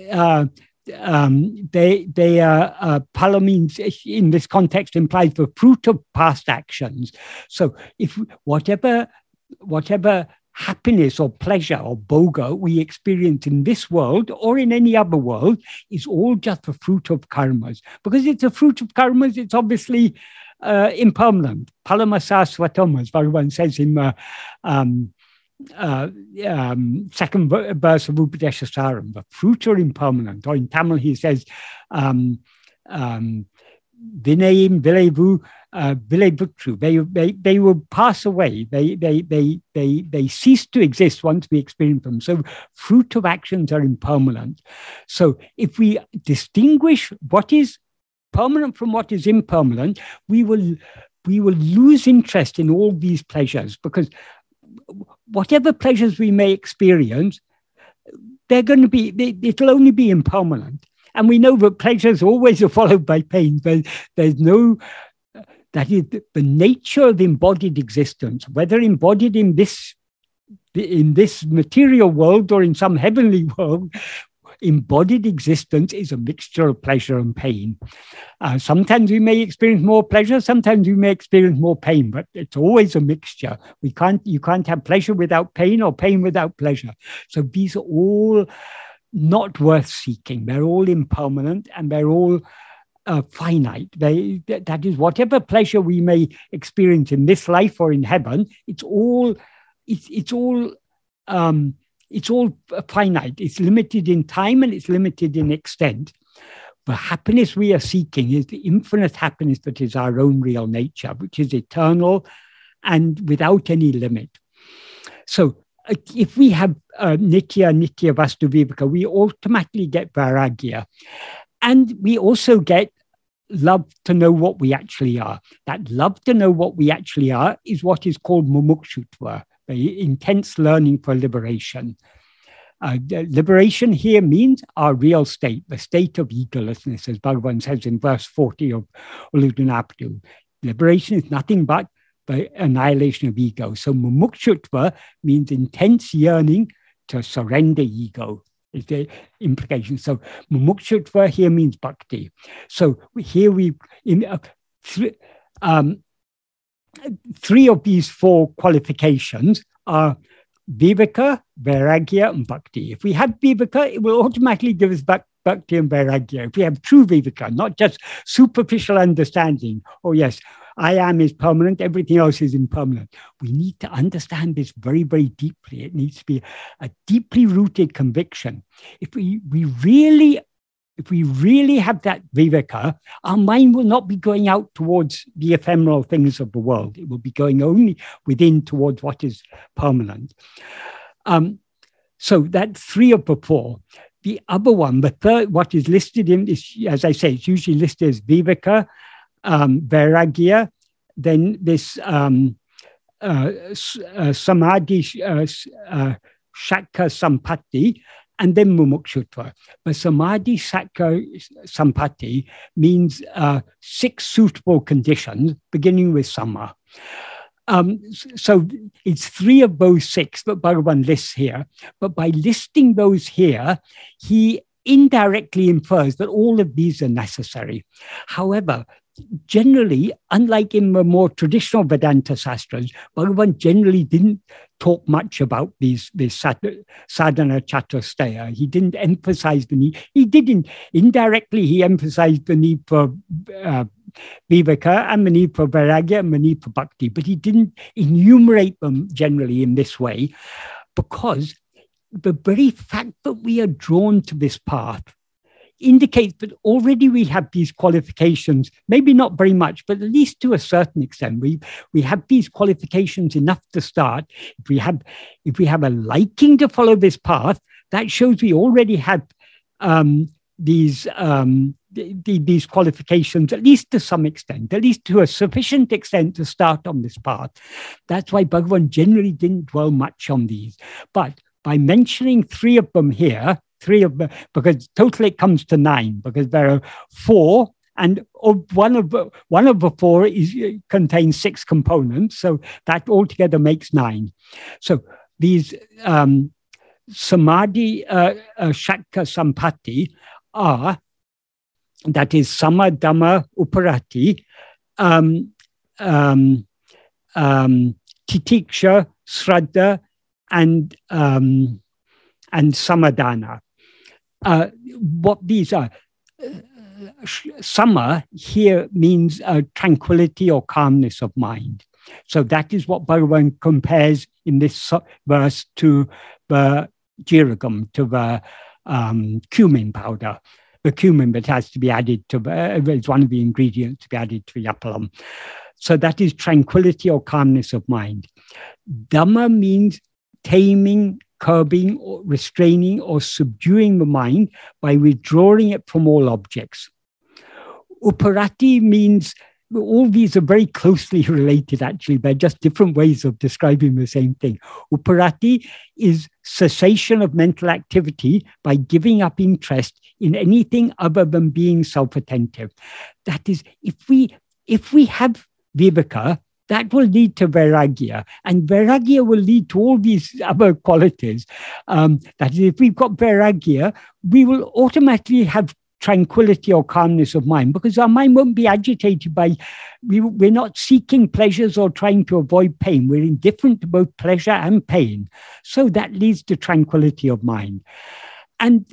they are pala means in this context implies the fruit of past actions. So if whatever happiness or pleasure or boga we experience in this world or in any other world is all just the fruit of karmas. Because it's a fruit of karmas, it's obviously impermanent. Palamasa swatam, as Bhagavan says in second verse of Upadeshasaram, the fruits are impermanent. Or in Tamil, he says, Vinayim Vilevu Vilevutru. They will pass away. They cease to exist once we experience them. So fruit of actions are impermanent. So if we distinguish what is permanent from what is impermanent, we will lose interest in all these pleasures, because whatever pleasures we may experience, it'll only be impermanent. And we know that pleasures always are followed by pain. There's no, that is the nature of embodied existence, whether embodied in this material world or in some heavenly world. Embodied existence is a mixture of pleasure and pain. Sometimes we may experience more pleasure, sometimes we may experience more pain, but it's always a mixture. You can't have pleasure without pain or pain without pleasure. So these are all not worth seeking. They're all impermanent and they're all finite. That is, whatever pleasure we may experience in this life or in heaven, it's all finite. It's limited in time and it's limited in extent. The happiness we are seeking is the infinite happiness that is our own real nature, which is eternal and without any limit. So if we have nitya vastu viveka, we automatically get vairagya. And we also get love to know what we actually are. That love to know what we actually are is what is called mumukshutva, the intense learning for liberation. Liberation here means our real state, the state of egolessness, as Bhagavan says in verse 40 of Uludunapadu. Liberation is nothing but the annihilation of ego. So mumukshutva means intense yearning to surrender ego, is the implication. So mumukshutva here means bhakti. So here three of these four qualifications are viveka, vairagya, and bhakti. If we have viveka, it will automatically give us bhakti and vairagya. If we have true viveka, not just superficial understanding, oh yes, I am is permanent, everything else is impermanent. We need to understand this very, very deeply. It needs to be a deeply rooted conviction. If we really have that viveka, our mind will not be going out towards the ephemeral things of the world. It will be going only within towards what is permanent. So that's three of the four. The other one, the third, what is listed in is, as I say, it's usually listed as viveka, vairagya, then this samadhi, shakka sampatti, and then mumukshutva. But samadhi, shakka, sampatti means 6 suitable conditions, beginning with samma. So it's 3 of those 6 that Bhagavan lists here. But by listing those here, he indirectly infers that all of these are necessary. However, generally, unlike in the more traditional Vedanta Sastras, Bhagavan generally didn't talk much about this sadhana chaturastaya. He didn't emphasize the need. He didn't. Indirectly, he emphasized the need for viveka and the need for vairagya and the need for bhakti, but he didn't enumerate them generally in this way, because the very fact that we are drawn to this path indicates that already we have these qualifications, maybe not very much, but at least to a certain extent. We have these qualifications enough to start. If we have a liking to follow this path, that shows we already have these qualifications, at least to some extent, at least to a sufficient extent to start on this path. That's why Bhagavan generally didn't dwell much on these. But by mentioning 3 of them here, because totally it comes to 9, because there are 4, and one of the 4 contains 6 components, so that altogether makes 9. So these samadhi, shakka, sampatti are, that is sama, dhamma, uparati, titiksha, shraddha, and samadhana. What these are, sama here means tranquility or calmness of mind. So that is what Bhagavan compares in this verse to the jeeragam, to the cumin powder. The cumin that has to be added to, it's one of the ingredients to be added to yappalam. So that is tranquility or calmness of mind. Dhamma means taming, curbing, or restraining or subduing the mind by withdrawing it from all objects. Uparati means, all these are very closely related, actually. They're just different ways of describing the same thing. Uparati is cessation of mental activity by giving up interest in anything other than being self-attentive. That is, if we have viveka, that will lead to vairagya, and vairagya will lead to all these other qualities. That is, if we've got vairagya, we will automatically have tranquility or calmness of mind, because our mind won't be agitated by, we're not seeking pleasures or trying to avoid pain. We're indifferent to both pleasure and pain. So that leads to tranquility of mind. And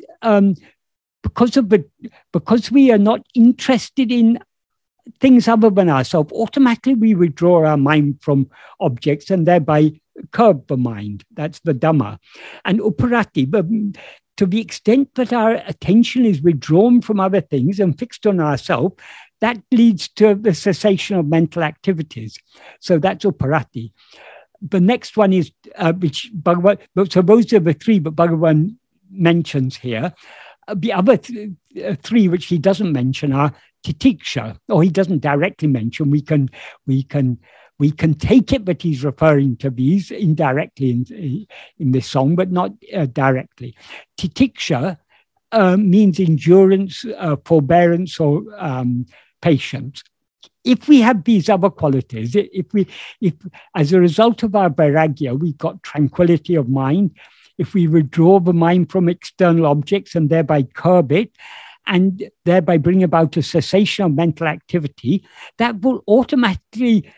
because we are not interested in things other than ourselves, automatically we withdraw our mind from objects and thereby curb the mind. That's the Dhamma. And Uparati, to the extent that our attention is withdrawn from other things and fixed on ourselves, that leads to the cessation of mental activities. So that's Uparati. The next one is, which Bhagavan, so those are the three that Bhagavan mentions here. The other three which he doesn't mention are titiksha, or he doesn't directly mention. We can take it that he's referring to these indirectly in this song, but not directly. Titiksha means endurance, forbearance, or patience. If we have these other qualities, if as a result of our vairagya, we've got tranquility of mind, if we withdraw the mind from external objects and thereby curb it, and thereby bring about a cessation of mental activity, that will automatically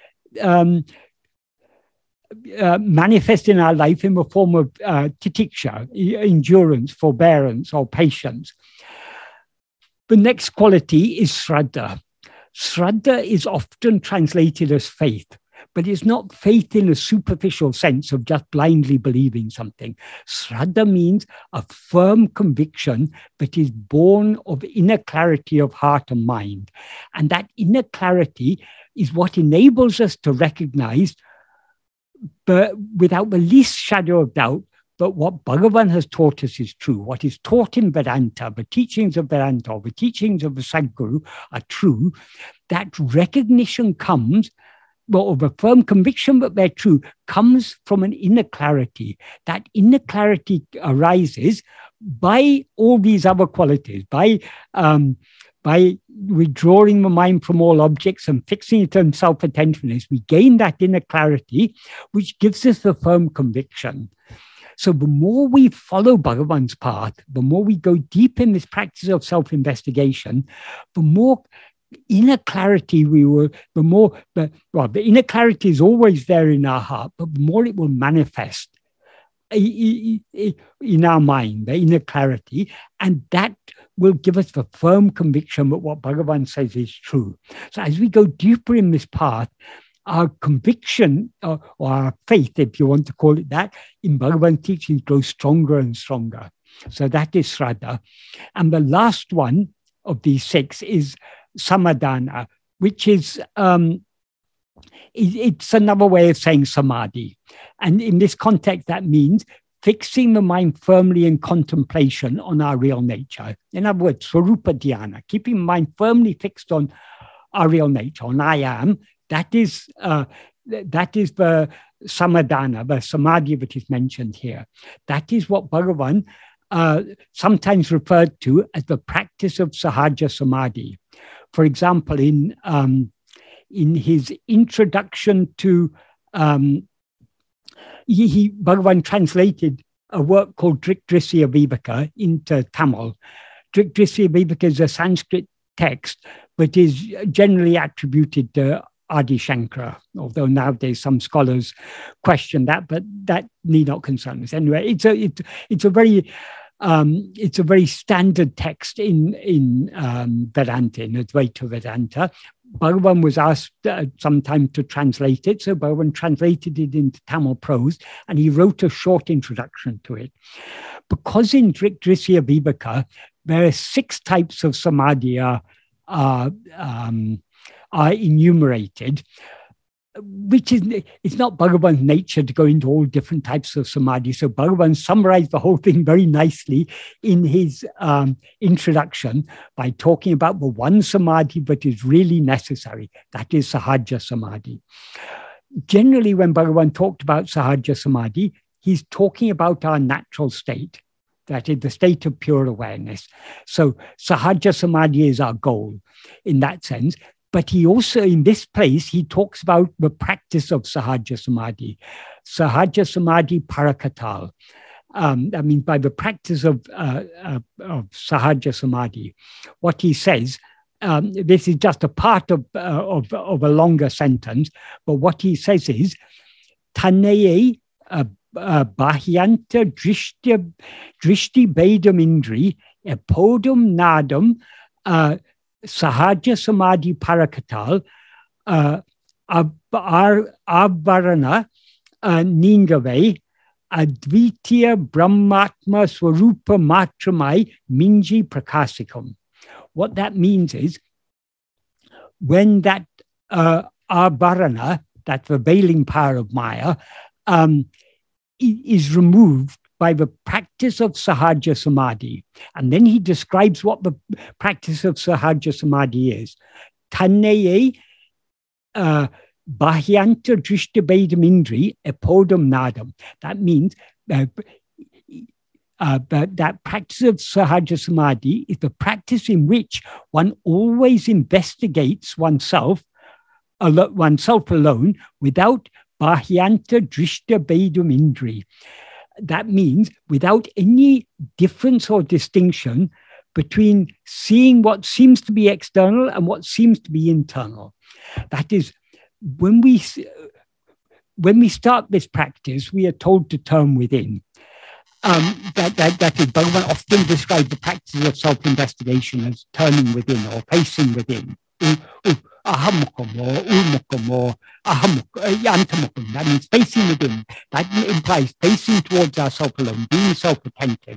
manifest in our life in the form of titiksha, endurance, forbearance, or patience. The next quality is shraddha. Shraddha is often translated as faith, but it's not faith in a superficial sense of just blindly believing something. Shraddha means a firm conviction that is born of inner clarity of heart and mind. And that inner clarity is what enables us to recognize, but without the least shadow of doubt, but what Bhagavan has taught us is true. What is taught in Vedanta, the teachings of Vedanta, the teachings of the Sadguru are true. That recognition comes, or the firm conviction that they're true, comes from an inner clarity. That inner clarity arises by all these other qualities, by withdrawing the mind from all objects and fixing it on self-attentiveness. We gain that inner clarity, which gives us the firm conviction. So the more we follow Bhagavan's path, the more we go deep in this practice of self-investigation, the more inner clarity we will, the inner clarity is always there in our heart, but the more it will manifest in our mind, the inner clarity, and that will give us the firm conviction that what Bhagavan says is true. So as we go deeper in this path, our conviction, or our faith, if you want to call it that, in Bhagavan's teachings grows stronger and stronger. So that is Shraddha. And the last one of these six is Samadhana, which is, it's another way of saying samadhi. And in this context, that means fixing the mind firmly in contemplation on our real nature. In other words, Swarupa Dhyana, keeping mind firmly fixed on our real nature, on I am. That is the samadhana, the samadhi that is mentioned here. That is what Bhagavan sometimes referred to as the practice of sahaja samadhi. For example, in his introduction to, Bhagavan translated a work called Drik-Drisya Viveka into Tamil. Drik-Drisya Viveka is a Sanskrit text, but is generally attributed to Adi Shankara, although nowadays some scholars question that, but that need not concern us. Anyway, it's a very standard text in Vedanta, in Advaita Vedanta, Bhagavan was asked sometime to translate it. So Bhagavan translated it into Tamil prose, and he wrote a short introduction to it. Because in Drisya Vibhaka, there are 6 types of samadhi are enumerated, which is, it's not Bhagavan's nature to go into all different types of samadhi. So Bhagavan summarized the whole thing very nicely in his introduction by talking about the one samadhi that is really necessary. That is Sahaja Samadhi. Generally, when Bhagavan talked about Sahaja Samadhi, he's talking about our natural state. That is the state of pure awareness. So Sahaja Samadhi is our goal in that sense. But he also, in this place, he talks about the practice of Sahaja Samadhi. Sahaja Samadhi Parakatal. I mean, by the practice of Sahaja Samadhi. What he says, this is just a part of a longer sentence, but what he says is, Taneye Bahyanta Drishti Bedam Indri Epodum Nadam Sahaja Samadhi Parakatal Avarana Ningave Advitiya Brahmatma Swarupa Matramai Minji Prakasikam. What that means is, when that Avarana, that the veiling power of Maya, is removed by the practice of Sahaja Samadhi. And then he describes what the practice of Sahaja Samadhi is. Taneye Bahyanta Drishtabedam Indri Epodam Nadam. That means that practice of Sahaja Samadhi is the practice in which one always investigates oneself alone without Bahyanta Drishtabedam Indri. That means without any difference or distinction between seeing what seems to be external and what seems to be internal. That is, when we start this practice, we are told to turn within. That is, Bhagavan often describes the practice of self-investigation as turning within or pacing within. Ahamukam or umukam or antamukam. That means facing within. That implies facing towards ourselves alone, being self-attentive.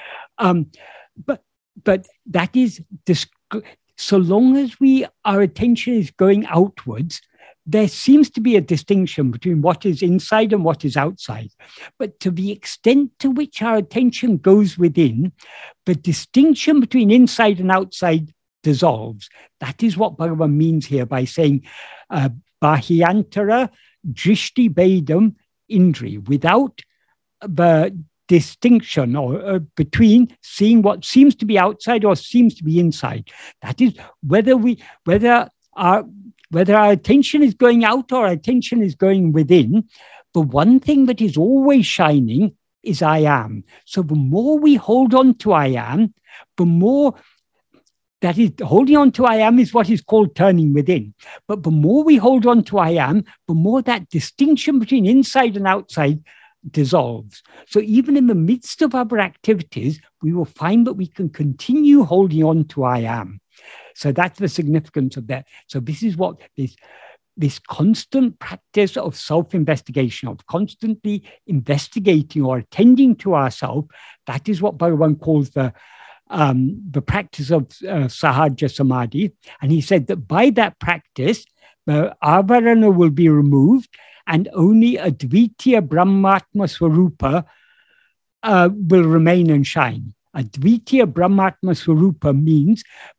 But that is, so long as our attention is going outwards, there seems to be a distinction between what is inside and what is outside. But to the extent to which our attention goes within, the distinction between inside and outside dissolves. That is what Bhagavan means here by saying Bahyantara Drishti Bedam Indri, without the distinction or between seeing what seems to be outside or seems to be inside. That is, whether our attention is going out or our attention is going within, the one thing that is always shining is I am. So the more we hold on to I am, the more, that is, holding on to I am is what is called turning within. But the more we hold on to I am, the more that distinction between inside and outside dissolves. So even in the midst of our activities, we will find that we can continue holding on to I am. So that's the significance of that. So this is what this constant practice of self-investigation, of constantly investigating or attending to ourselves, that is what Bhagavan calls the practice of Sahaja Samadhi. And he said that by that practice, the avarana will be removed and only Advitiya Brahmatma Swarupa will remain and shine. Advitiya Brahmatma Swarupa means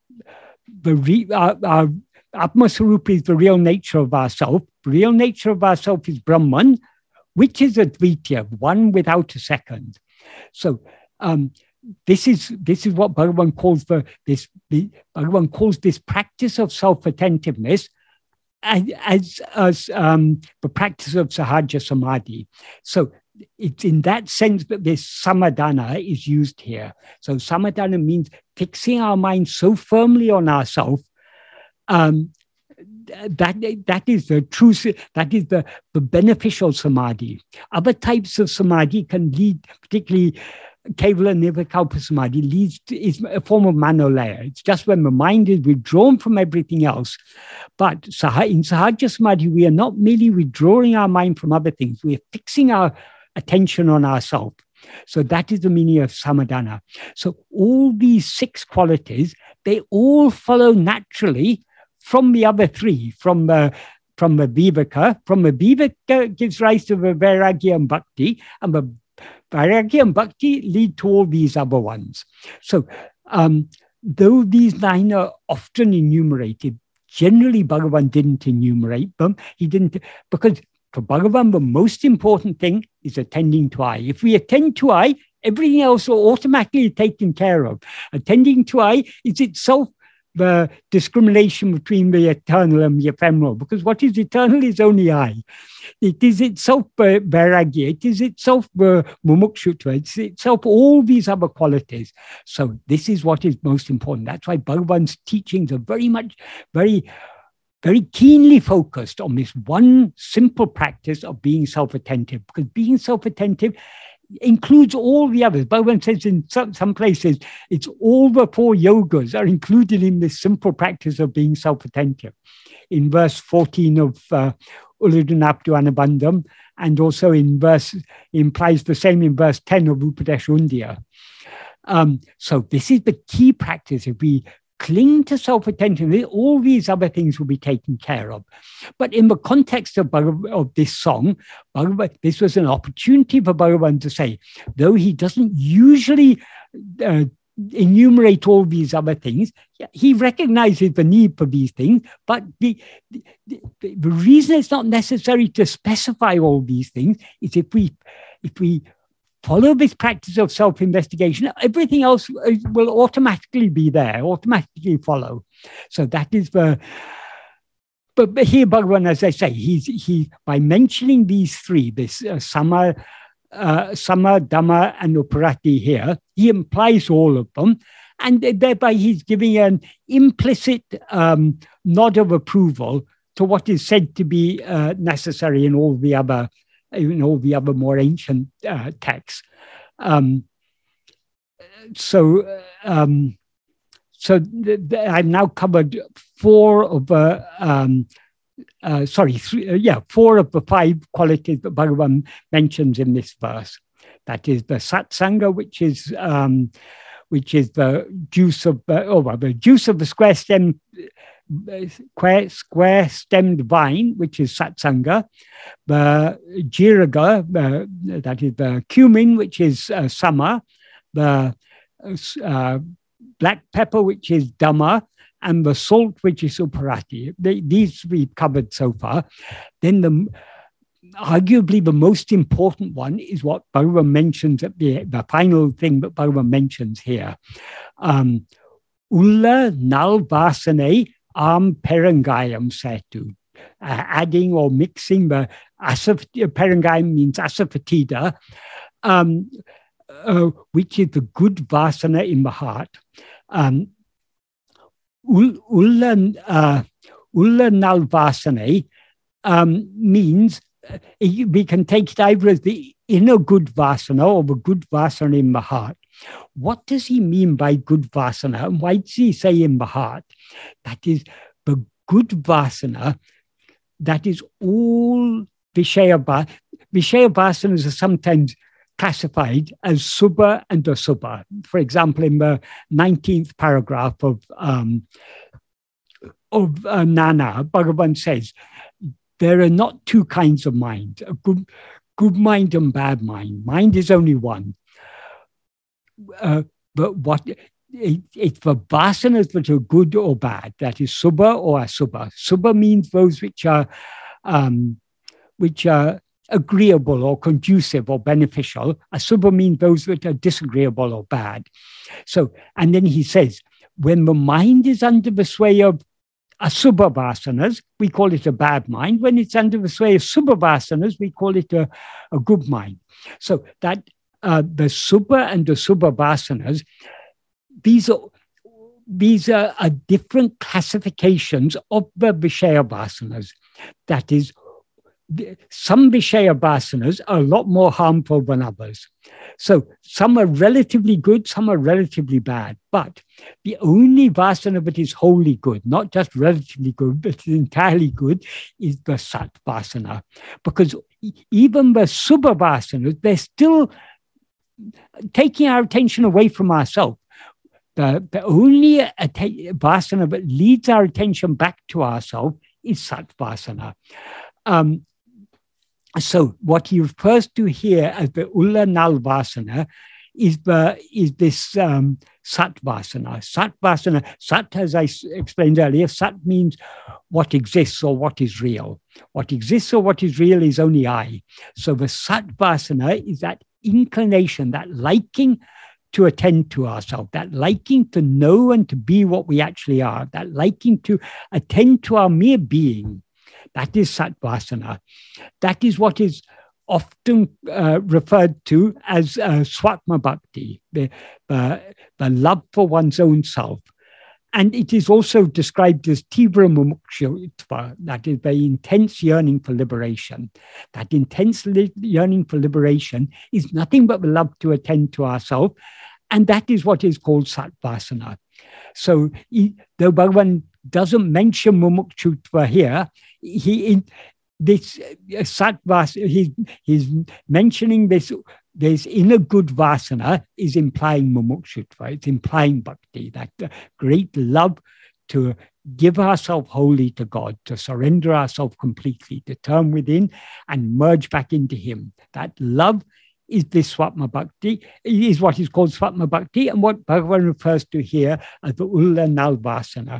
our Atma Swarupa is the real nature of ourself. The real nature of ourself is Brahman, which is Advitiya, one without a second. So this is what Bhagavan calls Bhagavan calls this practice of self-attentiveness as the practice of Sahaja Samadhi. So it's in that sense that this samadhana is used here. So samadhana means fixing our mind so firmly on ourselves that is the true, that is the beneficial samadhi. Other types of samadhi can lead, particularly Kevala Nirvikalpa Samadhi is a form of Manolaya. It's just when the mind is withdrawn from everything else. But in Sahaja Samadhi, we are not merely withdrawing our mind from other things. We are fixing our attention on ourselves. So that is the meaning of samadhana. So all these 6 qualities, they all follow naturally from the other 3, from the viveka. From the viveka gives rise to the vairagya and bhakti, and the vairagya and bhakti lead to all these other ones. So though these 9 are often enumerated, generally Bhagavan didn't enumerate them. He didn't, because for Bhagavan, the most important thing is attending to I. If we attend to I, everything else will automatically taken care of. Attending to I is itself the discrimination between the eternal and the ephemeral, because what is eternal is only I. It is itself vairagya, it is itself mumukshutva, it's itself all these other qualities. So this is what is most important. That's why Bhagavan's teachings are very keenly focused on this one simple practice of being self-attentive, because being self-attentive includes all the others. Bhagavan says in some places, it's all the 4 yogas are included in this simple practice of being self-attentive. In verse 14 of Uludunaptu Anubandham, and also implies the same in verse 10 of Upadesha Undiyar. So this is the key practice. If we cling to self-attention, all these other things will be taken care of. But in the context of this song, this was an opportunity for Bhagavan to say, though he doesn't usually enumerate all these other things, he recognizes the need for these things, but the reason it's not necessary to specify all these things is if we follow this practice of self-investigation, everything else will automatically be there, automatically follow. So that is but here Bhagavan, as I say, he by mentioning these 3, this Sama, Dhamma, and Uparati here, he implies all of them, and thereby he's giving an implicit nod of approval to what is said to be necessary in all the other more ancient texts. So I've now covered 4 of the 4 of the 5 qualities that Bhagavan mentions in this verse. That is the satsanga, which is the juice of the square stemmed vine, which is satsanga, the jiraga, that is the cumin, which is sama, the black pepper, which is dhamma, and the salt, which is uparati. These we've covered so far. Then arguably the most important one is what Bhagavan mentions at the final thing that Bhagavan mentions here. Ulla nal vasane perangayam setu. Adding or mixing the perangayam means asafatida, which is the good vasana in the heart. Ulla nal vasane means we can take it either as the inner good vasana or the good vasana in the heart. What does he mean by good vasana? And why does he say in the heart? That is the good vasana, that is all Vishaya vasanas are sometimes classified as subha and asubha. For example, in the 19th paragraph of Nana, Bhagavan says, there are not 2 kinds of mind, a good mind and bad mind. Mind is only one. But it's the vasanas that are good or bad, that is subha or asubha. Subha means those which are agreeable or conducive or beneficial. Asubha means those that are disagreeable or bad. So, and then he says, when the mind is under the sway of asubha vasanas, we call it a bad mind. When it's under the sway of subha vasanas, we call it a good mind. So that the subha and the subha vasanas, these are different classifications of the Vishaya vasanas. That is, some Vishaya vasanas are a lot more harmful than others. So some are relatively good, some are relatively bad. But the only vasana that is wholly good, not just relatively good, but entirely good, is the Sat vasana. Because even the Subha vasanas, they're still taking our attention away from ourselves. The only vasana that leads our attention back to ourselves is Sat vasana. So what he refers to here as the Ulla Nal vasana is this Sat vasana. Sat vasana, Sat, as I explained earlier, Sat means what exists or what is real. What exists or what is real is only I. So the Sat vasana is that inclination, that liking to attend to ourselves, that liking to know and to be what we actually are, that liking to attend to our mere being. That is Satvasana. That is what is often referred to as Swatma Bhakti, the love for one's own self. And it is also described as Tivra Mumukshutva, that is the intense yearning for liberation. That intense yearning for liberation is nothing but the love to attend to ourselves, and that is what is called Satvasana. So though Bhagavan doesn't mention Mumukshutva here, he's mentioning this inner good vasana is implying mumukshutva. It's implying bhakti, that great love to give ourselves wholly to God, to surrender ourselves completely, to turn within and merge back into Him. That love is this Swatma Bhakti, is what is called Swatma Bhakti, and what Bhagavan refers to here as the Ulla Nal vasana.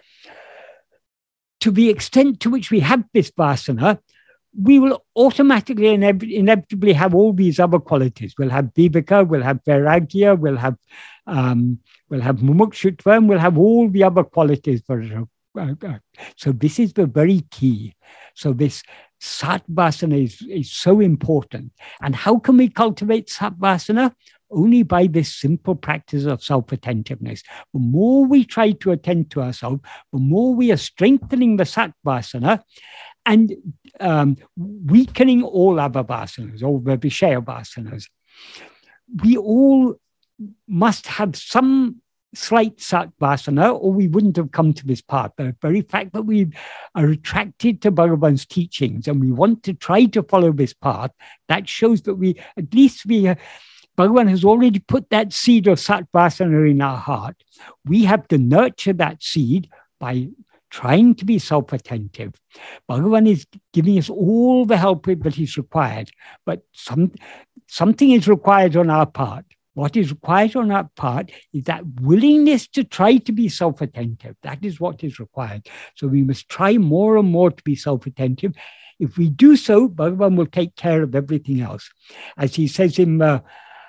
To the extent to which we have this vasana, we will automatically and inevitably have all these other qualities. We'll have viveka, we'll have vairagya, we'll have mumukshutva, and we'll have all the other qualities. So this is the very key. So this satvasana is so important. And how can we cultivate satvasana? Only by this simple practice of self-attentiveness. The more we try to attend to ourselves, the more we are strengthening the satvasana and weakening all other vasanas, all the Vishaya vasanas. We all must have some slight satvasana, or we wouldn't have come to this path. The very fact that we are attracted to Bhagavan's teachings and we want to try to follow this path, that shows that Bhagavan has already put that seed of satvasana in our heart. We have to nurture that seed by trying to be self-attentive. Bhagavan is giving us all the help that is required, but something is required on our part. What is required on our part is that willingness to try to be self-attentive. That is what is required. So we must try more and more to be self-attentive. If we do so, Bhagavan will take care of everything else. As he says in the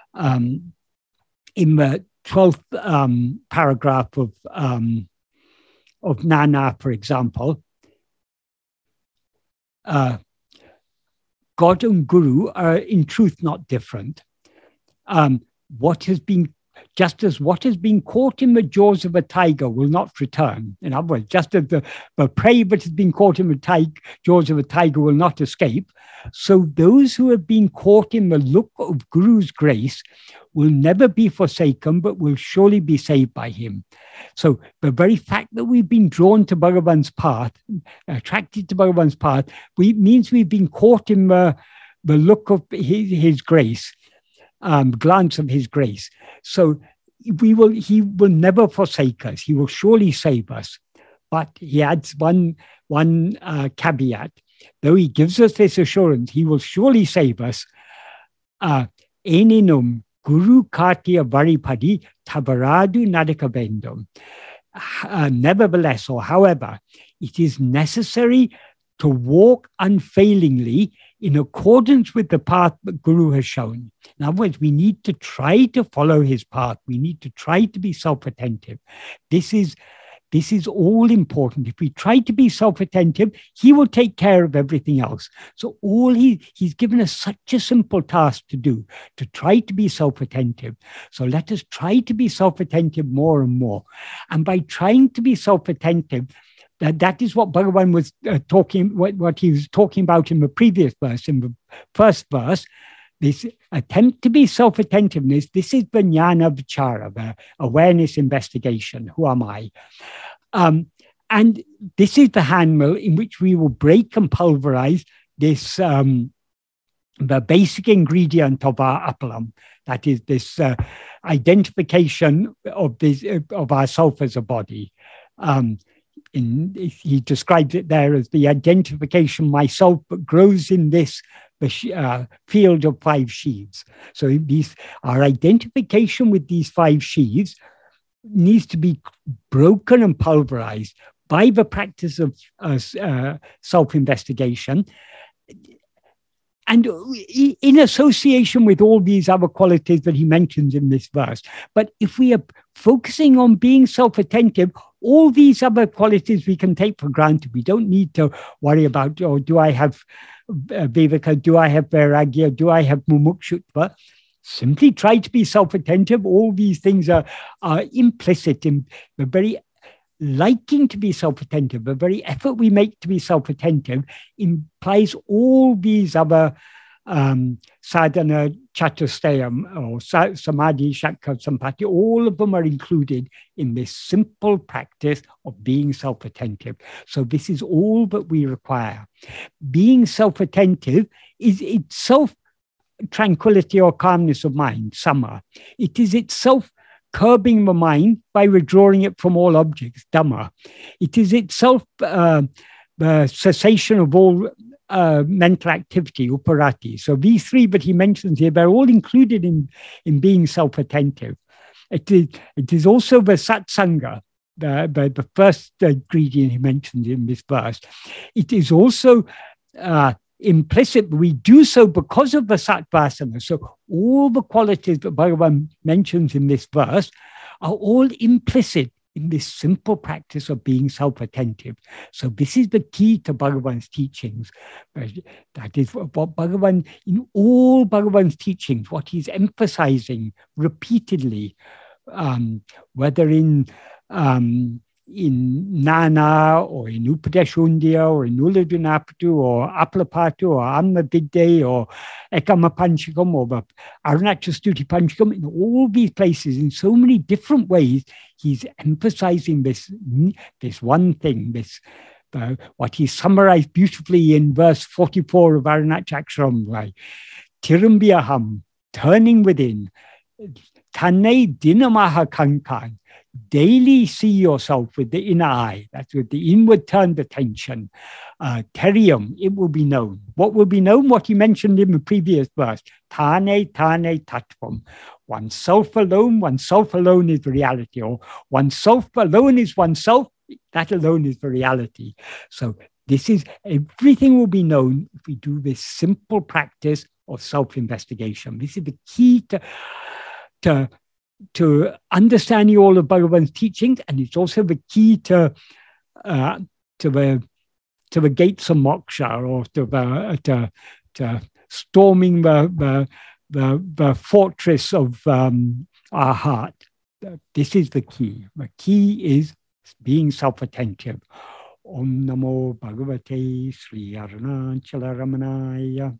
12th paragraph of Nana, for example, God and Guru are in truth not different. What has been caught in the jaws of a tiger will not return. In other words, just as the prey that has been caught in the jaws of a tiger will not escape, so those who have been caught in the look of Guru's grace will never be forsaken, but will surely be saved by him. So the very fact that we've been drawn to Bhagavan's path, attracted to Bhagavan's path, means we've been caught in the look of his grace, glance of his grace. So he will never forsake us. He will surely save us. But he adds one caveat. Though he gives us this assurance, he will surely save us. Eninum Guru Kartiya Varipadi Tabaradu Nadikabendum. Nevertheless, or however, it is necessary to walk unfailingly in accordance with the path that Guru has shown. In other words, we need to try to follow his path. We need to try to be self-attentive. This is all important. If we try to be self-attentive, he will take care of everything else. So he's given us such a simple task to do, to try to be self-attentive. So let us try to be self-attentive more and more. And by trying to be self-attentive, That is what Bhagavan was what he was talking about in the previous verse, in the first verse. This attempt to be self-attentiveness, this is the jnana vichara, the awareness investigation. Who am I? And this is the handmill in which we will break and pulverize this, the basic ingredient of our appalam. That is this identification of ourself as a body. He describes it there as the identification myself, but grows in this field of 5 sheaths. So our identification with these 5 sheaths needs to be broken and pulverized by the practice of self-investigation, and in association with all these other qualities that he mentions in this verse. But if we are focusing on being self-attentive, all these other qualities we can take for granted. We don't need to worry about, do I have viveka, do I have vairagya, do I have mumukshutva? Simply try to be self-attentive. All these things are implicit in the very liking to be self-attentive. The very effort we make to be self-attentive implies all these other sadhana chaturstayam or samadhi, shakha, sampati. All of them are included in this simple practice of being self-attentive. So this is all that we require. Being self-attentive is itself tranquility or calmness of mind, sama. It is itself curbing the mind by withdrawing it from all objects, dhamma. It is itself the cessation of all mental activity, uparati. So these 3 that he mentions here, they're all included in being self-attentive. It is also the satsanga, the first ingredient he mentions in this verse. It is also implicit. We do so because of the sattvasana. So all the qualities that Bhagavan mentions in this verse are all implicit in this simple practice of being self-attentive. So this is the key to Bhagavan's teachings. That is what Bhagavan, in all Bhagavan's teachings, what he's emphasizing repeatedly, whether in Nana or in Upadeshundya or in Uladunapatu or Aplapatu or Amnavidde or Ekama Panchakam or the Arunachastuti Panchakam, in all these places, in so many different ways, he's emphasizing this one thing, what he summarized beautifully in verse 44 of Arunachaksharam, right? Tirumbyaham, turning within, Tanne Dinamaha Kankan. Daily see yourself with the inner eye. That's with the inward turned attention. Terium, it will be known. What will be known? What he mentioned in the previous verse. Tane tattvam. Oneself alone is the reality. Or oneself alone is oneself. That alone is the reality. So this is, everything will be known if we do this simple practice of self-investigation. This is the key to understanding all of Bhagavan's teachings, and it's also the key to the gates of moksha, or to storming the fortress of our heart. This is the key. The key is being self-attentive. Om Namo Bhagavate Sri Arunachala Ramanaya.